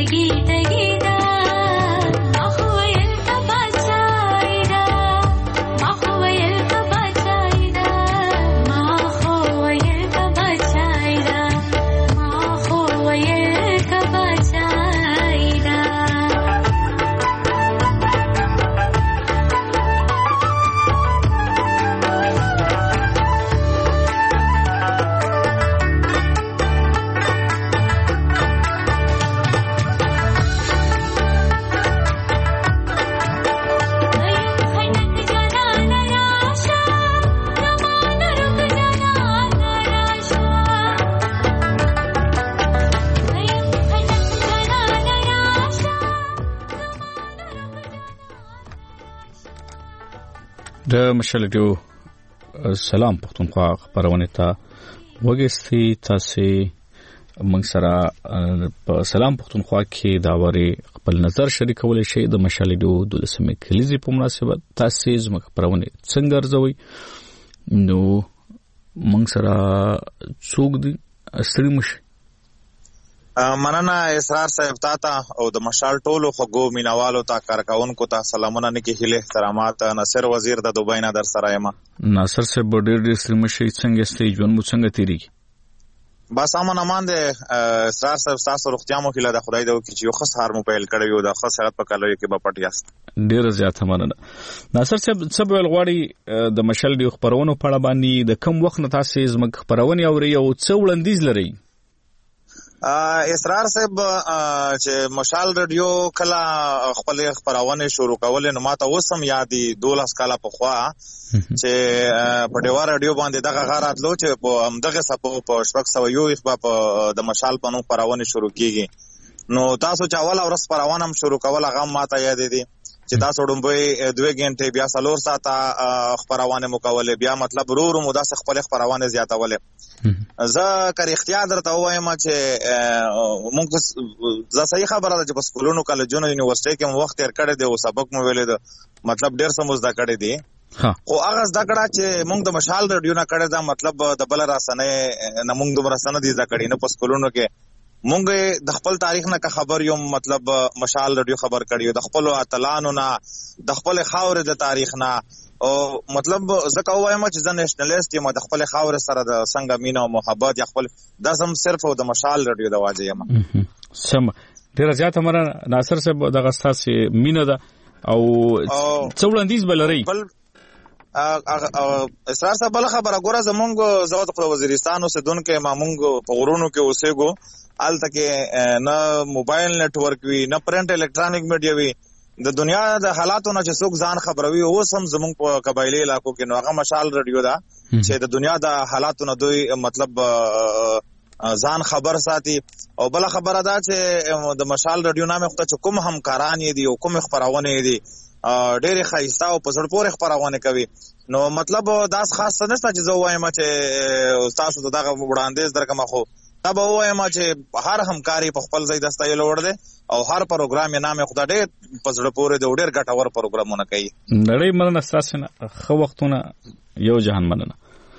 د مشال ریډیو سلام پښتونخوا خبرونه ته وګستي تاسو موږ سره په سلام پښتونخوا کې دا وری خپل نظر شریکول شي د مشال ریډیو د لسمه کلیزي په مناسبت تاسو زما خبرونه څنګه ارزوي نو موږ سره څوک دي ستړي مشي مننه اسرار صاحب تاته او د مشال ټولو خو مینوالو ته کارکونکو ته سلامونه نکي هله احترامات ناصر وزیر د دوبۍ نه در سره یم ناصر صاحب ډېر ډېر ستړي مشي څنګه ستې ژوند مو څنګه تیریږي بس امن امان دي اسرار صاحب تاسو روغتیا مو خله د خدای د وکي چې یو خاص هار موبایل کړی یو د خاص صحت په کالوي کې به پټ یاست ډېر زیات مننه ناصر صاحب څه ویل غواړي د مشال دی خبرونو په اړه باندې د کم وخت نه تاسو زموږ خبرونه اوري او څه وړاندیز لري اسرار صاحب چې مشال رادیو کله خپل خبرونه شروع کول نو ماته وسم یادي دولس کاله په خوا چې په دیوار رادیو باندې دغه غارات لو چې په همدغه سپو په شپږ سو یو اخبار په د مشال په نوم خبرونه شروع کیږي نو تاسو چې اول اورس خبرونه هم شروع کول هغه ماته یاد دي چې تاسو ډومبه دوه غنټه بیا څلور ساعته خبرونه مکول بیا مطلب ورو ورو مداس خپل خبرونه زیاتوله زه کر اختیار درته وایم چې موږ زه صحیح خبره ده چې په سکولونو کالجونو یونیورسيټي کې وخت تیر کړی دی او سبق مو ویلې ده مطلب ډیر سم زده کړی دی خو هغه زده کړه چې موږ د مشال رادیو نه کړی دا مطلب د بل راسنه نه موږ د راسنه دي زده کړی نه په سکولونو کې مونږ د خپل تاریخ نه که خبر یو مطلب مشال رادیو خبر کړیو د خپل اتلانو نه د خپل خاور د تاریخ نه او مطلب زکه وایم چې زه نېشنلیست یم د خپل خاور سره د څنګه مینه او محبت یا خپل د سم صرف د مشال رادیو د واجه یم سم ډیر زیات امر ناصر صاحب د غستاس مینه ده او څوړندیز بلري اسرار صاحب بل خبره ګوره زمونږ زوات په وزیرستان اوسېدونکو ما مونږ په غرونو کې اوسېګو الته کې نه موبایل نتورک وی نه پرنٹ الکترونیک میډیا وی د دنیا د حالاتو نه چې څوک ځان خبروي او سم زمونږ په قبایلی علاقو کې نو هغه مشال رادیو دا چې د دنیا د حالاتو نه دوی مطلب ځان خبر ساتي او بل خبره دا چې د مشال رادیو نامه خو ته کوم همکاران دي او کوم خبرونه دي ډېر خایسته او په زړه پورې خبرونه کوي نو مطلب داس خاص نه ست چې زه وایم چې تاسو دغه وړاندیز درکمه خو دا به وایم چې هر همکاري په خپل ځای دسته یې لوړ دی او هر پروګرام یې نامه خدای ډېر په زړه پورې دی ډېر ګټور پروګرامونه کوي نړۍ مننه تاسو نه خو وختونه یو جهان مننه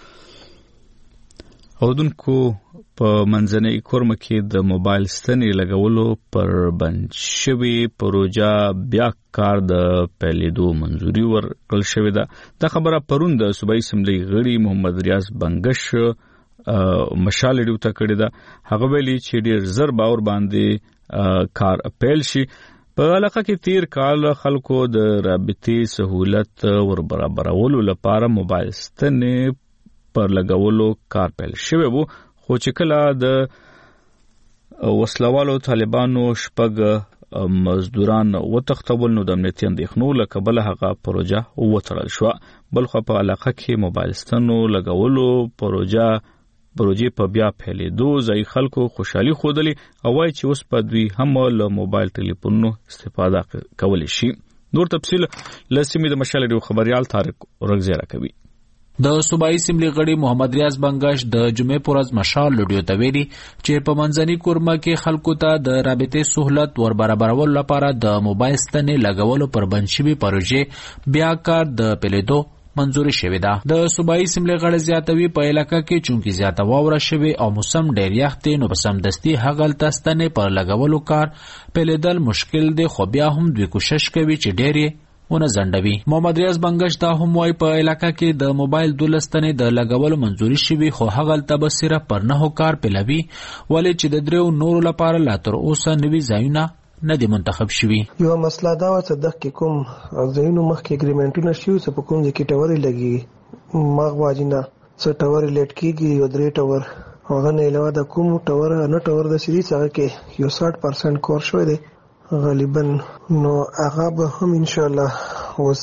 اودونکو په منځنۍ کورم کې د موبایل ستنې لګولو پر بند شوی پروژه بیا کار د پیلېدو منځوري ورکړل شوې ده دا خبره پرون د صوبایي اسمبلی غړي محمد ریاض بنگش مشال ریډیو ته کړی ده هغه ویلي چې ډېر زر باور باندې کار پیل شي په علاقه کې تیر کال خلکو د رابطې سہولت ور برابرولو لپاره موبایل ستنې پر لګولو کار پیل شوی وو خو چې کله د وسلوالو طالبانو شپږ مزدوران وتښتول نو د امنیتي اندېښنو له کبله هغه پروژه وتړل شو بل خو په علاقه کې موبایل ستنو لګولو پروژه پروژې په بیا پیلېدو ځای خلکو خوشحالي ښودلې او وایي چې اوس په دوی هم له موبایل ټلیفونونو استفاده کولی شي نور تفصیل له سیمې د مشال ریډیو خبريال طارق ورغزی راکوي د صوبایي اسمبلی غړي محمد ریاض بنگش د جمعې پورز مشال رادیو ته ویلي چې په منځني کورمه کې خلکو ته د رابطې سہولت ور برابرولو لپاره د موبایل ستنې لګولو پر بند شوي پروژې بیا کار د پیلېدو منځوري شوې ده. د صوبایي اسمبلی غړي زیاتوي په علاقه کې چونکی زیاته واوره شوې او موسم ډېر یخ دی نو په سمدستي هغلته ستنې پر لګولو کار پیلېدل مشکل دی خو بیا هم دوی کوشش کوي چې ډېر ونه زندوي. محمد ریاض بنگش دا هم وای په علاقه کې د موبایل دولستنې د لګولو منځوري شوي خو هغلته به صرف پر نهو کار پیلوي ولې چې د دریو نورو لپاره لا تر اوسه نوي ځایونه نه دي منتخب شوي. یو مسله دا و چې دغه کوم ځایونو مخکې اګریمنټونه شوي چې په کوم ځای کې ټورې لګي ماغ واجینا څه ټورې لیټ کېږي یو درې ټور هغه نه علاوه د کوم ټور نه ټور د سری څخه کې یو ساठ پرسنټ کور شوی دی غالبا نو هغه به هم ان شاء الله اوس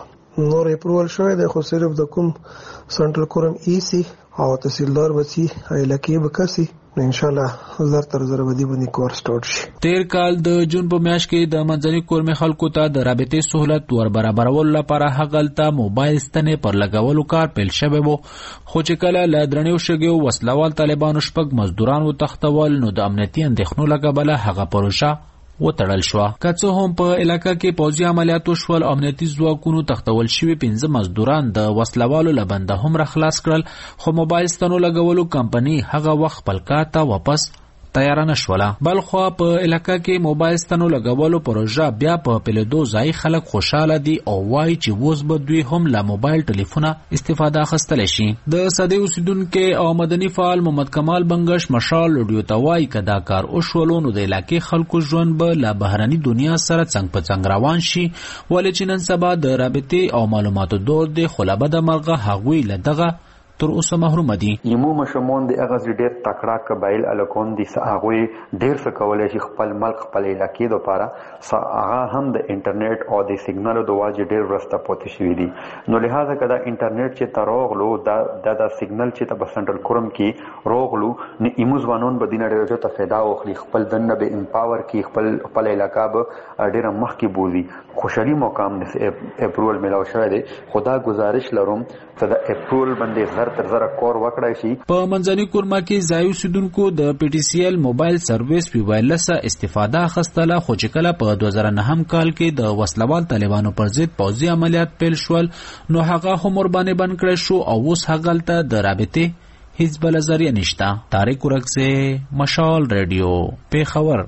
نور اپروول شوی دی خو صرف د کوم سنټرل کورم ای سی او تحصیلدار بچي علاقې به کسي ان شاء الله زر تر زر بدی باندې کور سٹارټ شي. تیر کال د جون په میاشت کې د منځني کورمې خلکو ته د رابطې سہولت ور برابرولو لپاره هغلته موبایل ستنې پر لګولو کار پیل شوی وو خو چې کله له درنیو شګیو وسلوال طالبانو شپږ مزدوران وتښتول نو د امنیتي اندېښنو له کبله هغه پروژه وتړل شو. که څه هم په علاقه کې پوځي عملیاتو شول امنیتي ځواکونو تښتول شوي پنځه مزدوران د وسلوالو له بنده هم را خلاص کړل خو موبایل ستنو لګولو کمپنی هغه وخت خپل کار ته واپس تیار نه شوله. بلخو په علاقه کې موبایل ستنو لګولو پروژه بیا په پیلېدو ځای خلک خوشاله دي او وایي چې اوس به دوی هم له موبایل ټلیفونه استفاده اخیستلی شي. د سدې اوسیدونکي او مدني فعال محمد کمال بنگش مشال رادیو ته وایي که دا کار وشولو نو د علاقې خلکو ژوند به له بهرني دنیا سره څنګ په څنګ روان شي ولې چې نن سبا د رابطې او معلوماتو دور دی خو له بده مرغه هغوی له دغه تر اوسه محروم دي. یمو مشمون د هغه ډېر تکړه قبایل الکون دي هغه ډېر څه کولای شي خپل ملک خپل علاقې لپاره هغه هم د انټرنیټ او د سیګنال د واجب ډېر ورسته پاتې شوی دي نو لہذا کدا انټرنیټ چې تروغلو دا د سیګنال چې د سنټرل کورم کې روغلو نه ایموز وانون بدینه ډېر ته فایده واخلي خپل دنه به امپاور کې خپل خپل علاقې به ډېر مخ کې بوزي. خوشالي مقام د اپروول ملاو شوی دی خدا گزارش لروم چې د اپروول باندې زر تر زر کور وکړای شي. په منځني کورما کې ځای اوسیدونکو د پی ټي سی ایل موبایل سرویس په وایرلس استفاده اخیستله خو چې کله په دوه زره نهم کال کې د وسلوال طالبانو پر ضد پوځي عملیات پیل شول نو هغه هم ور باندې بند کړی شو او اوس هغلته د رابطې هیڅ بل ذریعہ نشته. طارق ورکزه مشال رادیو پیښور.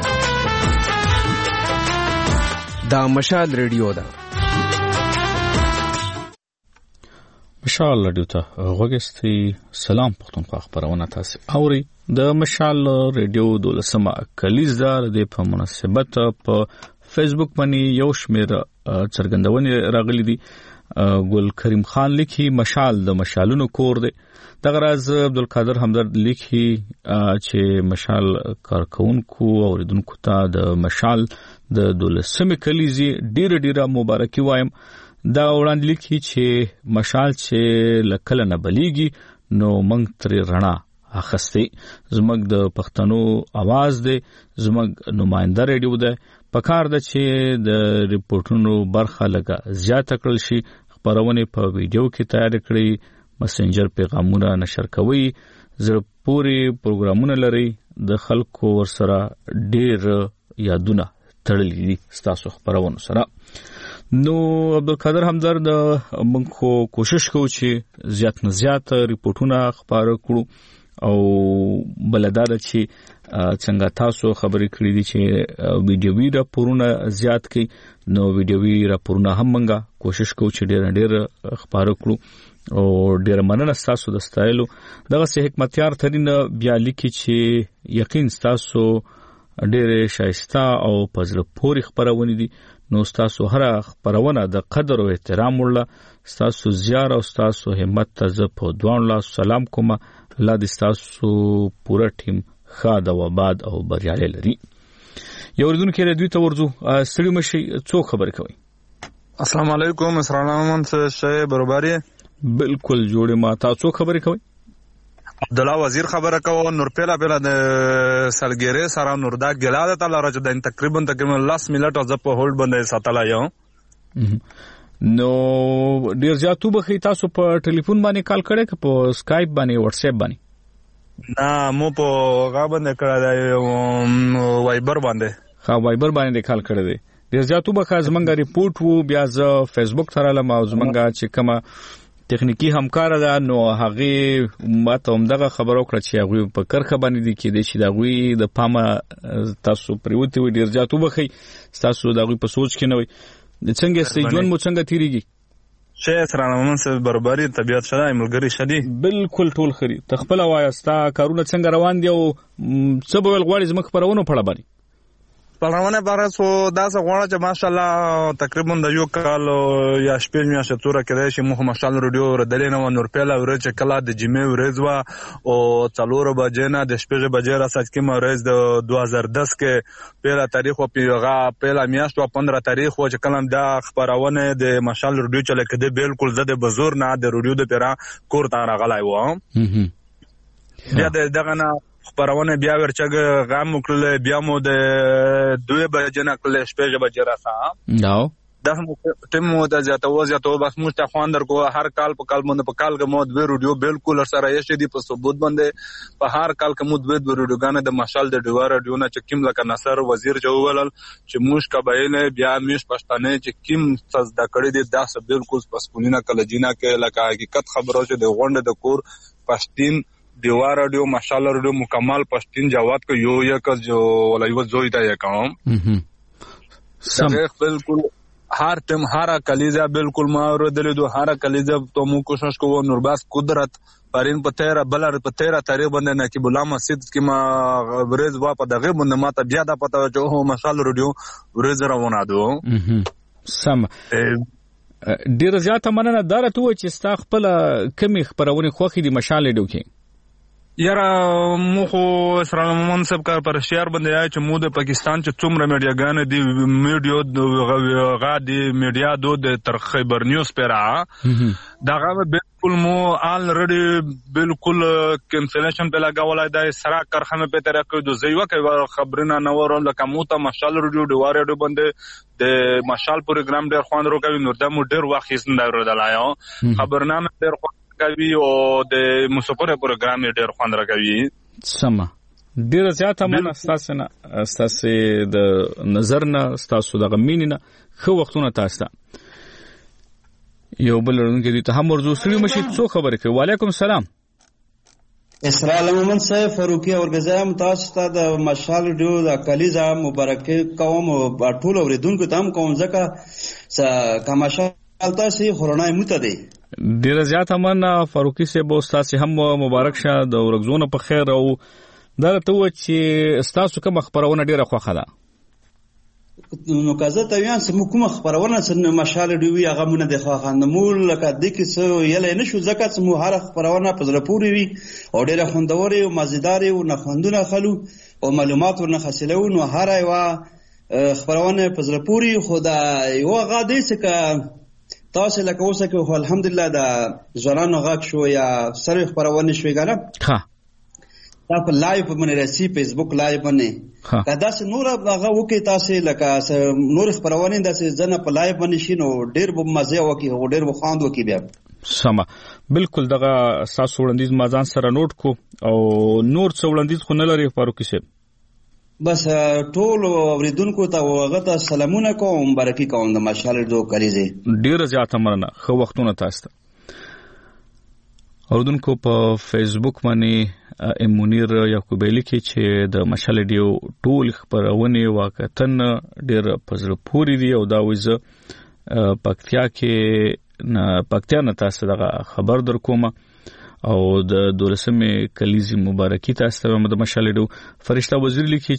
دا مشال رادیو ده. مشال رادیو ته غوږستئ. سلام پښتونخوا خبرونه تاسو اوري. د مشال رادیو دولسمه کلیزه د په مناسبت په فیسبوک باندې یو شمېر څرګندونې راغلي دي. ګل کریم خان لیکي مشال د مشالونو کور دی. دغه راز عبدالقادر همدرد لیکي چې مشال کارکونکو اوریدونکو ته د مشال د دولسمه کلیزه ډیره ډیره مبارکي وایم. دا وړاندې لیکي چې مشال چې لکله نه بلیږي نو موږ ترې رڼا اخستې زموږ د پښتنو आवाज دی زموږ نماینده ریډیو دی پکار ده چې د ریپورتونو برخه لګه زیاته کړل شي خبرونه په ویډیو کې تیار کړي مسنجر پیغامونه نشر کوي زړه پوری پروګرامونه لري د خلکو ورسره ډیر یادونه تړلې دي ستاسو خبرونه سره. نو عبدالقادر همدرد موږ خو کوشش کوو چې زیات نه زیات ریپورتونه خبره کړو او بلدار چې څنګه تاسو خبرې کړې دي چې ویډیوي راپورونه زیات کړي نو ویډیوي راپورونه هم موږ کوشش کوو چې ډېر ډېر خبره کړو او ډېر مننه تاسو د ستایلو. دغه سه حکمتیار ترين بیا لیکي چې یقین تاسو ډېر شایسته او پزله پوری خبرونه دي نو تاسو هر خبرونه د قدر او احترام ورله تاسو زیار او تاسو همت ته ز په دوان الله سلام کوم. الله دې تاسو پوره ټیم خاد او آباد او بریالي لري. یو ردونکو ردوی ته ورځو سړی مشي څو خبر کوي. السلام علیکم اسرانامن څه شی برابرۍ بالکل جوړه ما تاسو خبر کوي. عبدالله وزیر خبره کوي نور پیلا پیلا د سلګری سره نور دا ګلاله تعالی راځي د تقریبا تقریبا لاس منټ از په هولډ باندې ساتلا یو نو ډیر زیاتو به تاسو په ټلیفون باندې کال کړئ که په اسکایپ باندې واتس اپ باندې نه مو په غا باندې کړه دا وایبر باندې ها وایبر باندې کال کړی دی ډیر زیاتو به زمونږ ریپورت وو بیا ز فیسبوک ته رالم او زمونږ چې کومه تخنیکی همکار ده نو هغه ماته همدغه خبر وکړه چې هغه په کرخه باندې دي کې د شي دغوی د پامه تاسو پریوتی و ډیر زیاتو بخي تاسو دغوی په سوچ کې نه وي څنګه ستې ژوند مو څنګه تیریږي شې سره نن څه برابرۍ طبيعت شته ملګری شدي بالکل ټول خري تخپل وایستا کارونه څنګه روان دي او څه به غواړي زموږ پرونه پړه باندې پلانونه بار سو دا څه غواړم چې ماشاءالله تقریبا د یو کال یا شپږ میاشتې تور کړی چې مخ ماشاءالله رادیو ردلې نو نور پهلا ورځ چې کلا د جمعې ورځ وا او څلور بجې نه د شپږ بجې راځي چې ما ورځ د دوه هزار دس کې پهلا تاریخ او پیغا پهلا میاشت او پندرہ تاریخ او چې کلم دا خبرونه د ماشاءالله رادیو چې لکه بالکل زده بزور نه د رادیو د پیرا کور ته راغلای و بیا دغه نه خبرونه بیا ورچګ غام وکړل بیا مو د دوه بجې نه کله شپږ بجې راځه نو دا تم مو د زیاته وزیاته بس مشته خواندر کو هر کال په کال باندې په کال کې مو د رادیو بالکل سره یې شدي په ثبوت باندې په هر کال کې مو د رادیوګانو د مشال د ډیوار رادیو نه چې کیم لکه نصر وزیر جوولل چې موش قبایل بیا میش پښتانه چې کیم صدا کړی دي دا بالکل پسکونینا کلجینا کې لکه حقیقت خبرو چې د غونډه د کور پښتين دیوار رادیو ماشاءالله رادیو مکمل پښتين جواد کو یو یک جو ولایو زوی دا یکم سم بالکل هر تم هر کلیزه بالکل ما ورودلې دو هر کلیزه تو مو کوشش کوو نورباس قدرت پرین په تیرا بلر په تیرا تاریخ باندې نه کې بولا مسجد کې ما ورز وا په دغه باندې ما ته بیا دا پته چې هو ماشاءالله رادیو ورز روانه دو سم ډیر زیاته مننه درته و چې ستا خپل کمی خبرونه خوخي دي مشال ډو کې یاره مو خو سره منصب کار پر شهر باندې چې مو د پاکستان چې څومره میډیاګان دي میډیا غا دي میډیا دو د تر خیبر نیوز پیرا داغه بالکل مو آلریډي بالکل کینسلیشن په لګاولای د سره کارخانه په تر کې د زیوا کوي خبرونه نور لکه مو ته مشال رادیو د واره د باندې د مشال پروګرام ډیر خوان روکوي نور د مو ډیر واخیسن دا ردلایو خبرنامه ډیر کوي او د مسافر پروګرام ډیر خوان راکوي سم ډیر زیاته من اساس نه اساس د نظر نه تاسو د غمینه خو وختونه تاسو یو بل رنګ دي ته هم ورزو سړي مشي څو خبره کوي وعلیکم السلام اسرائیل مومن صاحب فاروقي اورګزایم تاسو ته د مشال ډیو د کلیزا مبارکي کوم ټول اوریدونکو ته هم کوم ځکه کماشال تاسو خورنای مت دی ډیر زیات امن فاروقي صاحب استاد هم مبارک شه د ورغزونه په خیر او دا ته و چې استاد کوم خبرونه ډیره خوخه ده نو کزه ته یان سم کوم خبرونه سن مشال ډیوی هغه مونږ د خواخندمول لکه د کیسه یله نشو زکه سمو هر خبرونه په زړه پوری وي او ډیره خوندوري او مزیدار او نه خوندونه خلو او معلومات ورنه حاصلو نو هر یو خبرونه په زړه پوری خدا یو غادي څخه تاسو لکه اوسه کې الحمدلله دا ځوانانو غاک شو یا سره خبرونه شوي غاله ها دا په لایو باندې رسي فیسبوک لایو باندې دا داس نور هغه وکي تاسو لکه نور خبرونه داس ځنه په لایو باندې شینو ډیر به مزه وکي او ډیر به خواند وکي بیا سم بالکل دغه تاسو وړاندیز مازان سره نوٹ کو او نور څو وړاندیز خو نه لري فاروقي صاحب بس ټول اوریدونکو ته وغته سلامونه کوم مبارکي کوم د ماشال دو کلیزه ډیر زیاته مرنه خو وختونه تاسو اوریدونکو په فیسبوک باندې امونیر یعقوب علی کې چې د ماشال ډیو ټول خبرونه واقعتن ډیر پزړه پوری دی او دا وځه پکتیا کې نه پکتیا نه تاسو دغه خبر در کومه او د دولسمه کلیزي مبارکي تاسو ته د مشال ډیو فرشتہ وزیر لیکي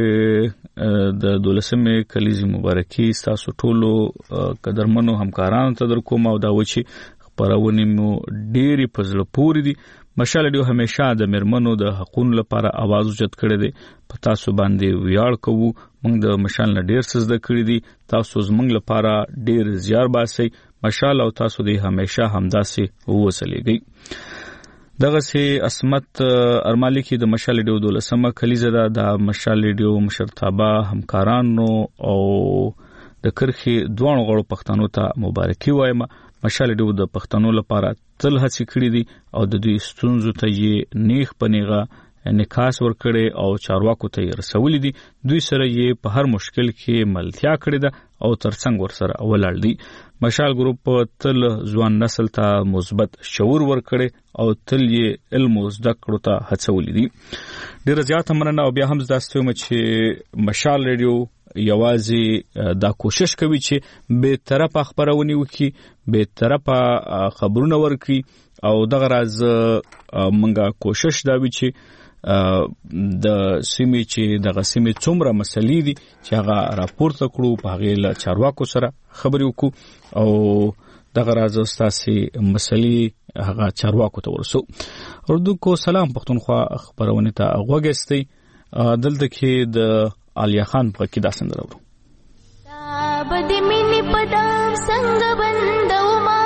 چې د دولسمه کلیزي مبارکي تاسو ټولو قدرمنو همکارانو ته در کوم او دا و چې خبرونه مو ډيري پزله پوری دي مشال ډیو همیشه د مرمنو د حقوقو لپاره आवाज اوچت کړي دي په تاسو باندې ویاړ کوو موږ د مشال نه ډیر څه زده کړی دي تاسو زموږ لپاره ډیر زیار باسي مشال او تاسو دې همیشه همداسي ووسلېږئ دغه سي اسمت ارمالي کې د مشال ډیو دولسمه کلیزه ده د مشال ډیو مشرتابه همکارانو او د کرخي دوه غړو پښتنو ته مبارکي وایم مشال ډیو د پښتنو لپاره تل هڅې کړې دي او د دوی ستونزو ته یې نیخ پنیغه انعکاس ورکړي او چارواکو ته رسولې دي. دوی سره یې په هر مشکل کې ملتیا کړې ده او ترڅنګ ورسره ولاړ دي. مشال ګروپ تل ځوان نسل ته مثبت شعور ورکړي او تل یې علم او زده کړو ته هڅولې دي. ډېر زیات مننه. او بیا هم زداسته یم چې مشال ریډیو یوازې دا کوشش کوي چې به طرفه خبرونه وکړي، به طرفه خبرونه ورکړي او دغه راز منګه کوشش دا وی چې د سیمې چې دغه سیمې څومره مسلې دي چې هغه راپورته کړو، په هغه له چارواکو سره خبرې وکړو او دغه راز ستاسي مسلې هغه چارواکو ته ورسو. اردو کو سلام پښتونخوا خبرونه ته غوږستي. دلته کې د علیا خان په کې دا څنګه راوړو. بد مینې پدام څنګه بندو ما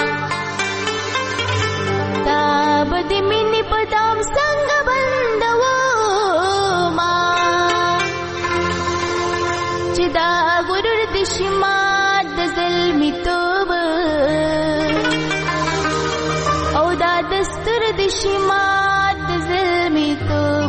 دا بد مینې پدام څنګه بندو ما چې دا غرور د شمات د ظلمي توب او دا دستور د شمات د ظلمي توب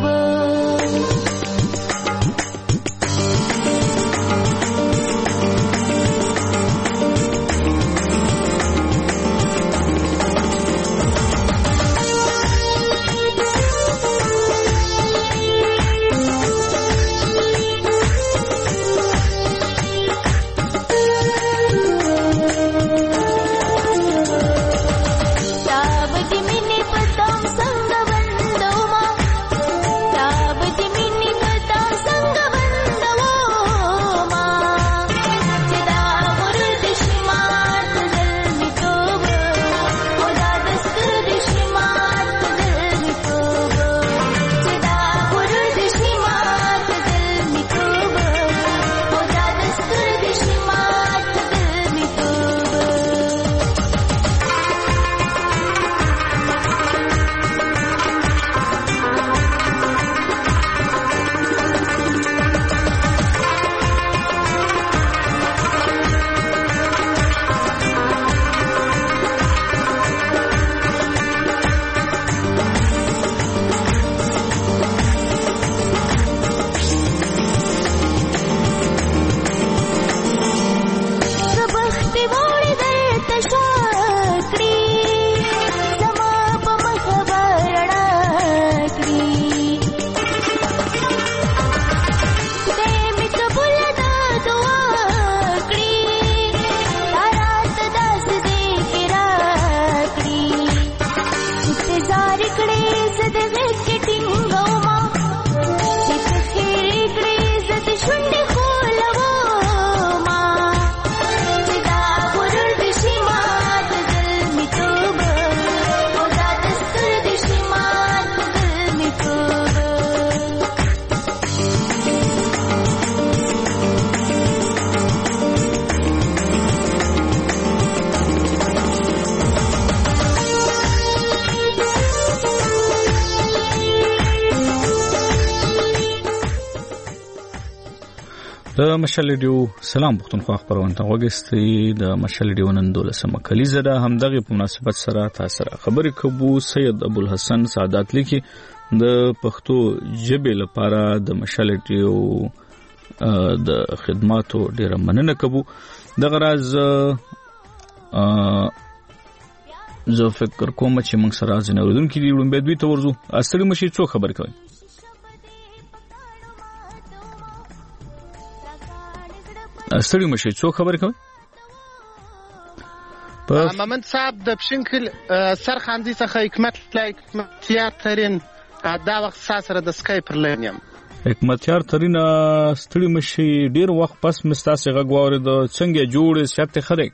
د مشال ریډیو سلام پښتونخوا خبرونه ته وګستئ. د مشال ریډیو نن دولسمه کلیزه ده. همدغه په مناسبت سره تاسو سره خبرې کوو. سید ابوالحسن سعادت لیکي د پښتو ژبې لپاره د مشال ریډیو د خدماتو ډیره مننه کوو. دغه راز زه فکر کوم چې موږ سره ځنه اوردونکو دی وړم به دوی ته ورزو. اصلي مشي څو خبر کوي. اصلي مشي څو خبر کوي. محمد صاحب د پښینکل سرخاندي څخه حکمت لایک حکمتیار ترين دا وخت سره د سکای پر لینیم حکمتیار ترين ستړي مشي ډیر وخت پس مستاسه غوړې د څنګه جوړې شته خره.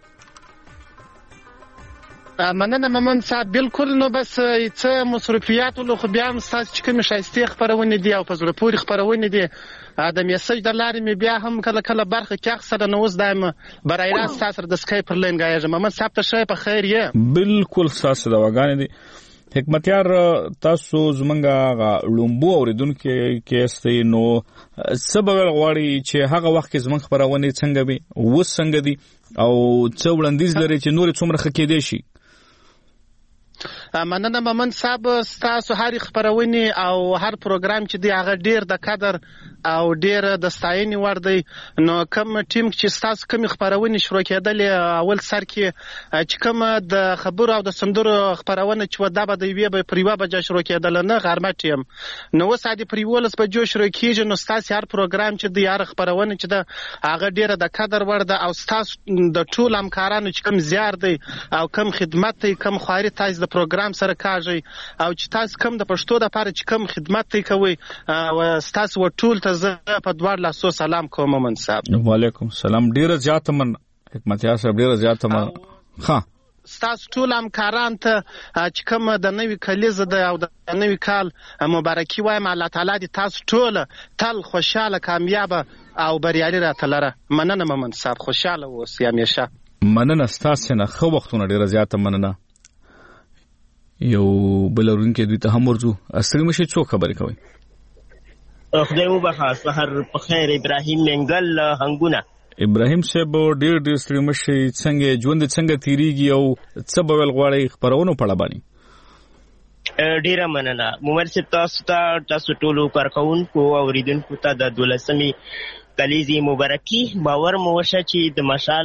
مننه محمد صاحب بالکل. نو بس څه مصرفيات له خو بیا مستاس چې کوم شایسته خبرونه دي او په زړه پورې خبرونه دي د میسج د لارې مې بیا هم کله کله برخه کې اکثر نو اوس دایم برای راست تاسو د سکای پر لین غاړه محمد صاحب ته شای په خیر یې بالکل تاسو دا وګانې دي. حکمتیار تاسو زمونږه لومبو اوریدونکو کې استي نو سبب غواړي چې هغه وخت کې زمونږ خبرونه څنګه وي و څنګه دي او څو وړاندیز لري چې نور څومره خکې دي شي. مننه ممن صاحب ستاسو هر خبرونه او هر پروګرام چې دی هغه ډیر د قدر او ډیر د ستاینې ور دی. نو کوم ټیم چې ستاسو کوم خبرونه شروع کېدل اول سر کې چې کوم د خبرو او د سندرو خبرونه چې ودا به دی به پریوا بجا شروع کېدل نه غرمه ټیم نو وسادي پریولس په جو شروع کېږي. نو ستاسو هر پروګرام چې دی هر خبرونه چې د هغه ډیر د قدر ور ده او ستاسو د ټول همکارانو چې کوم زیار دی او کوم خدمت دی کوم خواري تاسو د پروګرام سره کاږي او چې تاسو کوم د پښتو د لپاره چې کوم خدمت دی کوي او تاسو ټول ته زه په دوار لاسو سلام کوم مومن صاحب. وعلیکم السلام. ډیر زیات من حکمتیار صاحب ډیر زیات من ها تاسو ټول همکاران ته چې کوم د نوې کلیزه د او د نوې کال مبارکي وایم. الله تعالی دې تاسو ټول تل خوشاله کامیاب او بریالي راتلره. مننه مومن صاحب. خوشاله اوسئ همیشه. مننه ستاسو نه. خو وختونه ډیر زیات مننه. یو بلورونکې دوی ته هم ورځو. اصلي مشي څو خبرې کوي. خدای مو بخا سحر په خیر. ابراهیم منګل هنګونه. ابراهیم صاحب ډیر ډیر ستړي مشي. څنګه ژوند څنګه تیریږي او څه به ول غواړي خبرونه پړه باندې؟ ډیره مننه مومر صاحب. تاسو ته تاسو ټولو کارکونکو او اوریدونکو ته د دولسمې کلیزې مبارکي. باور مو وشه چې د مشال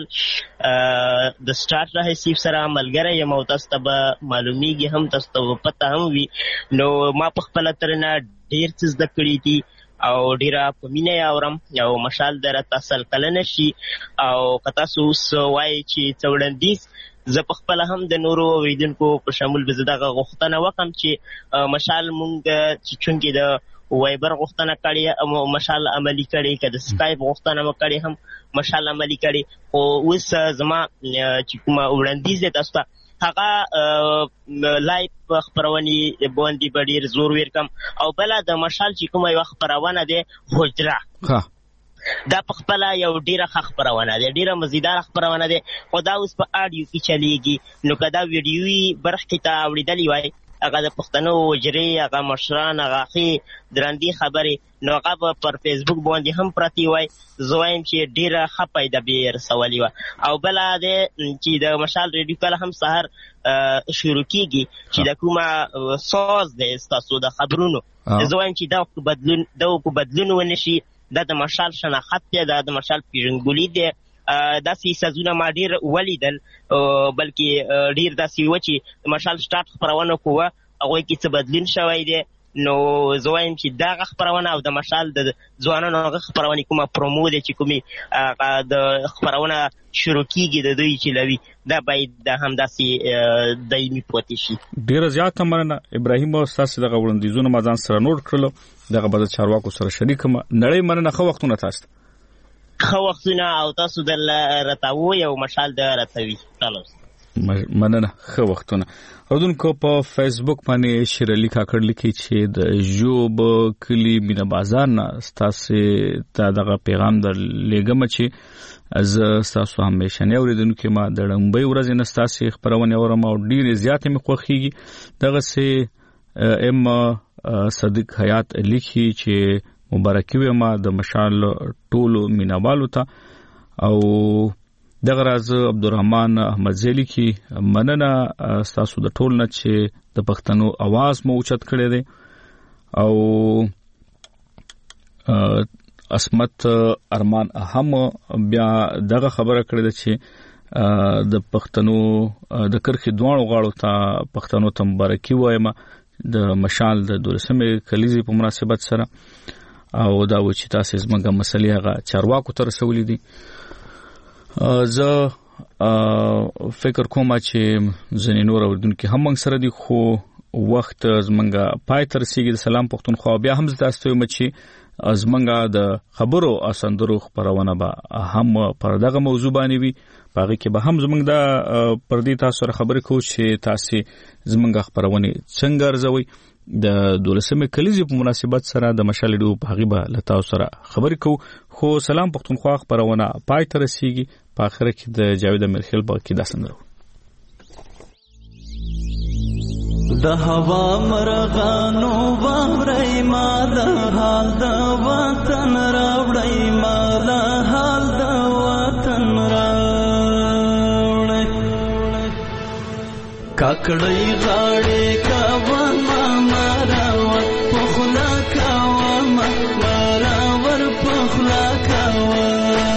د سٹارټ راهي سره ملګری یم او تاسو ته به معلومیږي هم تاسو ته پته هم وي. نو ما په خپل ترنه ډیر څه زده کړی دي او ډیره په مینه یې اورم. یو مشال درته سل کلنه شي او که تاسو اوس وایئ چې څه وړاندیز زه په خپله هم د نورو اوریدونکو په شمول به زه دغه غوښتنه وکړم چې مشال مونږ چې چونکې د وایبر غوښتنه کړې مشال عملي کړې که د سکایپ غوښتنه مو کړې هم مشال عملي کړې. خو اوس زما چې کومه وړاندیز دی تاسو ته هغه لایف خبرونې باندې به ډېر زور ورکم. او بله د مشال چې کومه یوه خبرونه دی حجره دا په خپله یو ډېره ښه خبرونه دی ډېره مزیداره خبرونه دی. خو دا اوس په آډیو کې چلیږي. نو که دا ویډیوي برخې ته اورېدلې وای هغه د پښتنو وجرې هغه مشران هغه ښې درندې خبرې نو هغه به پر فیسبوک باندې هم پرتې وای. زه وایم چې ډېره ښه پیدا به یې رسولې وه. او بله دی چې د مشال ریډیو کله هم سهار شروع کېږي چې د کومه ساز دی ستاسو د خبرونو زه وایم چې دا بدلون دا په بدلون ونه شي. دا د مشال شناخت دی دا د مشال پیژندګلوي دی. داسې سازونه ما ډېر ولیدل بلکې ډېر داسې وه چې مشال سټارټ خپرونه کوه هغوی کې څه بدلون شوی دی. نو زه وایم چې دغه خپرونه او د مشال د ځوانانو هغه خپرونې کومه پرومو دی چې کومې د خپرونه شروع کېږي د دوی چې لوي دا باید د همداسې دایمي پاتې شي. ډېره زیاته مننه ابراهیم. او ستاسې دغه وړاندیزونه ما ځان سره نوټ کړلو. دغه به د چارواکو سره شریک کړم. نړۍ مننه. ښه وختونه تاسو ته. ښه وختونه او تاسو د راتاوي او مشال د راتوي. مننه. ښه وختونه. اردوونکو په فیسبوک باندې شیر علي کاکړ لیکي چې د ژوب کلی مینه بازار نه ستاسې ته دغه پیغام در لېږم چې زه ستاسو همیشنی اورېدونکی ما د لومړۍ ورځې نه ستاسې خپرونې اورم او ډېرې زیاتې مې خوښېږي. دغسې ام صدیق حیات لیکي چې مبارکي وایم د مشال ټولو مینوالو ته. او دغه راز عبدالرحمن احمدزی لیکي مننه ستاسو د ټول نه چې د پښتنو आवाज مو اوچت کړی دی. او اسمت ارمان هم بیا دغه خبره کړې ده چې د پښتنو د کرخي دوانو غاړو ته پښتنو ته مبارکي وایم د مشال د دولسمې کلیزې په مناسبت سره. او دا و چې تاسو زموږه مسلې هغه چارواکو ته رسولې دي. زه فکر کوم چې ځینې نور اوریدونکي هم موږ سره دي خو وخت زموږه پای ته رسیږي. د سلام پښتونخوا بیا هم تاسو ته وایم چې زموږه د خبرو اساندرو خبرونه به هم پر دغه موضوع باندې وي. په هغې کې به هم زموږ د پر دې تاسو سره خبرې کوو چې تاسو زموږه خبرونې څنګه ارزوئ. د دولسمې کلیزې په مناسبت سره د مشال ریډیو په هغې به له تاسو سره خبرې کوو. خو سلام پښتونخوا خبرونه پای ته رسیږي. په آخره کې د جاوید امیرخیل په کې دا سندره د هوا مرغانو باورای ما د حال د وطن راوړی ما له حال د وطن راوړی کا کړی غاړې کاوه ماراور پخلا کاوه ماراور پخلا کاوه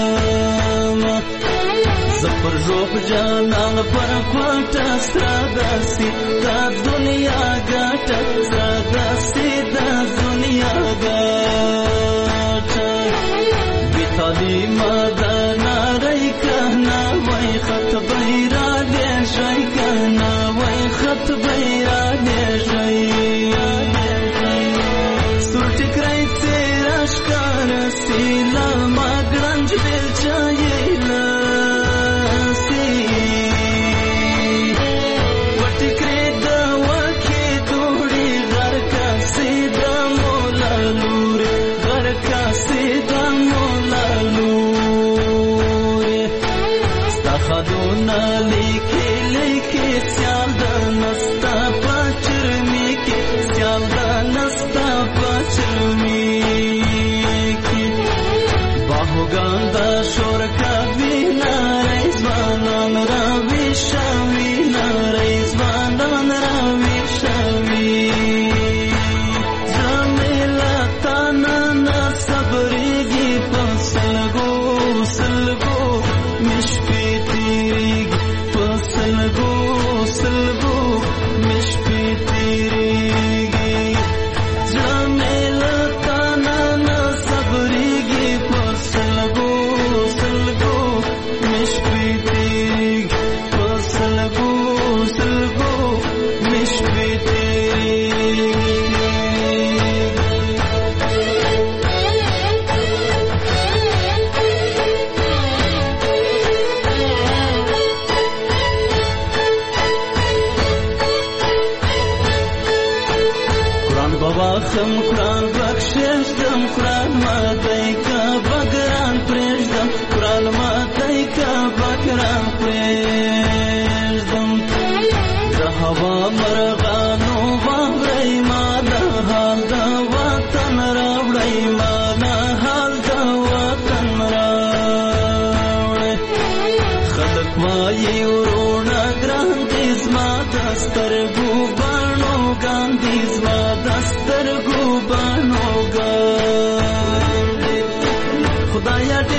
زپر روح جانان پر کوټه ستراداسي دا دنیا ګټه ستراداسي دا دنیا ګټه بیتالی مدنا رای کهنا وای خط بیرا دې شای کهنا وای خط بیرا دې شای سټ کرای تیرا شکار سیلا ما ګرنج دل چایلا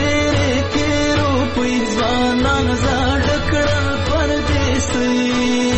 ځوانان زړه کړه پردیسي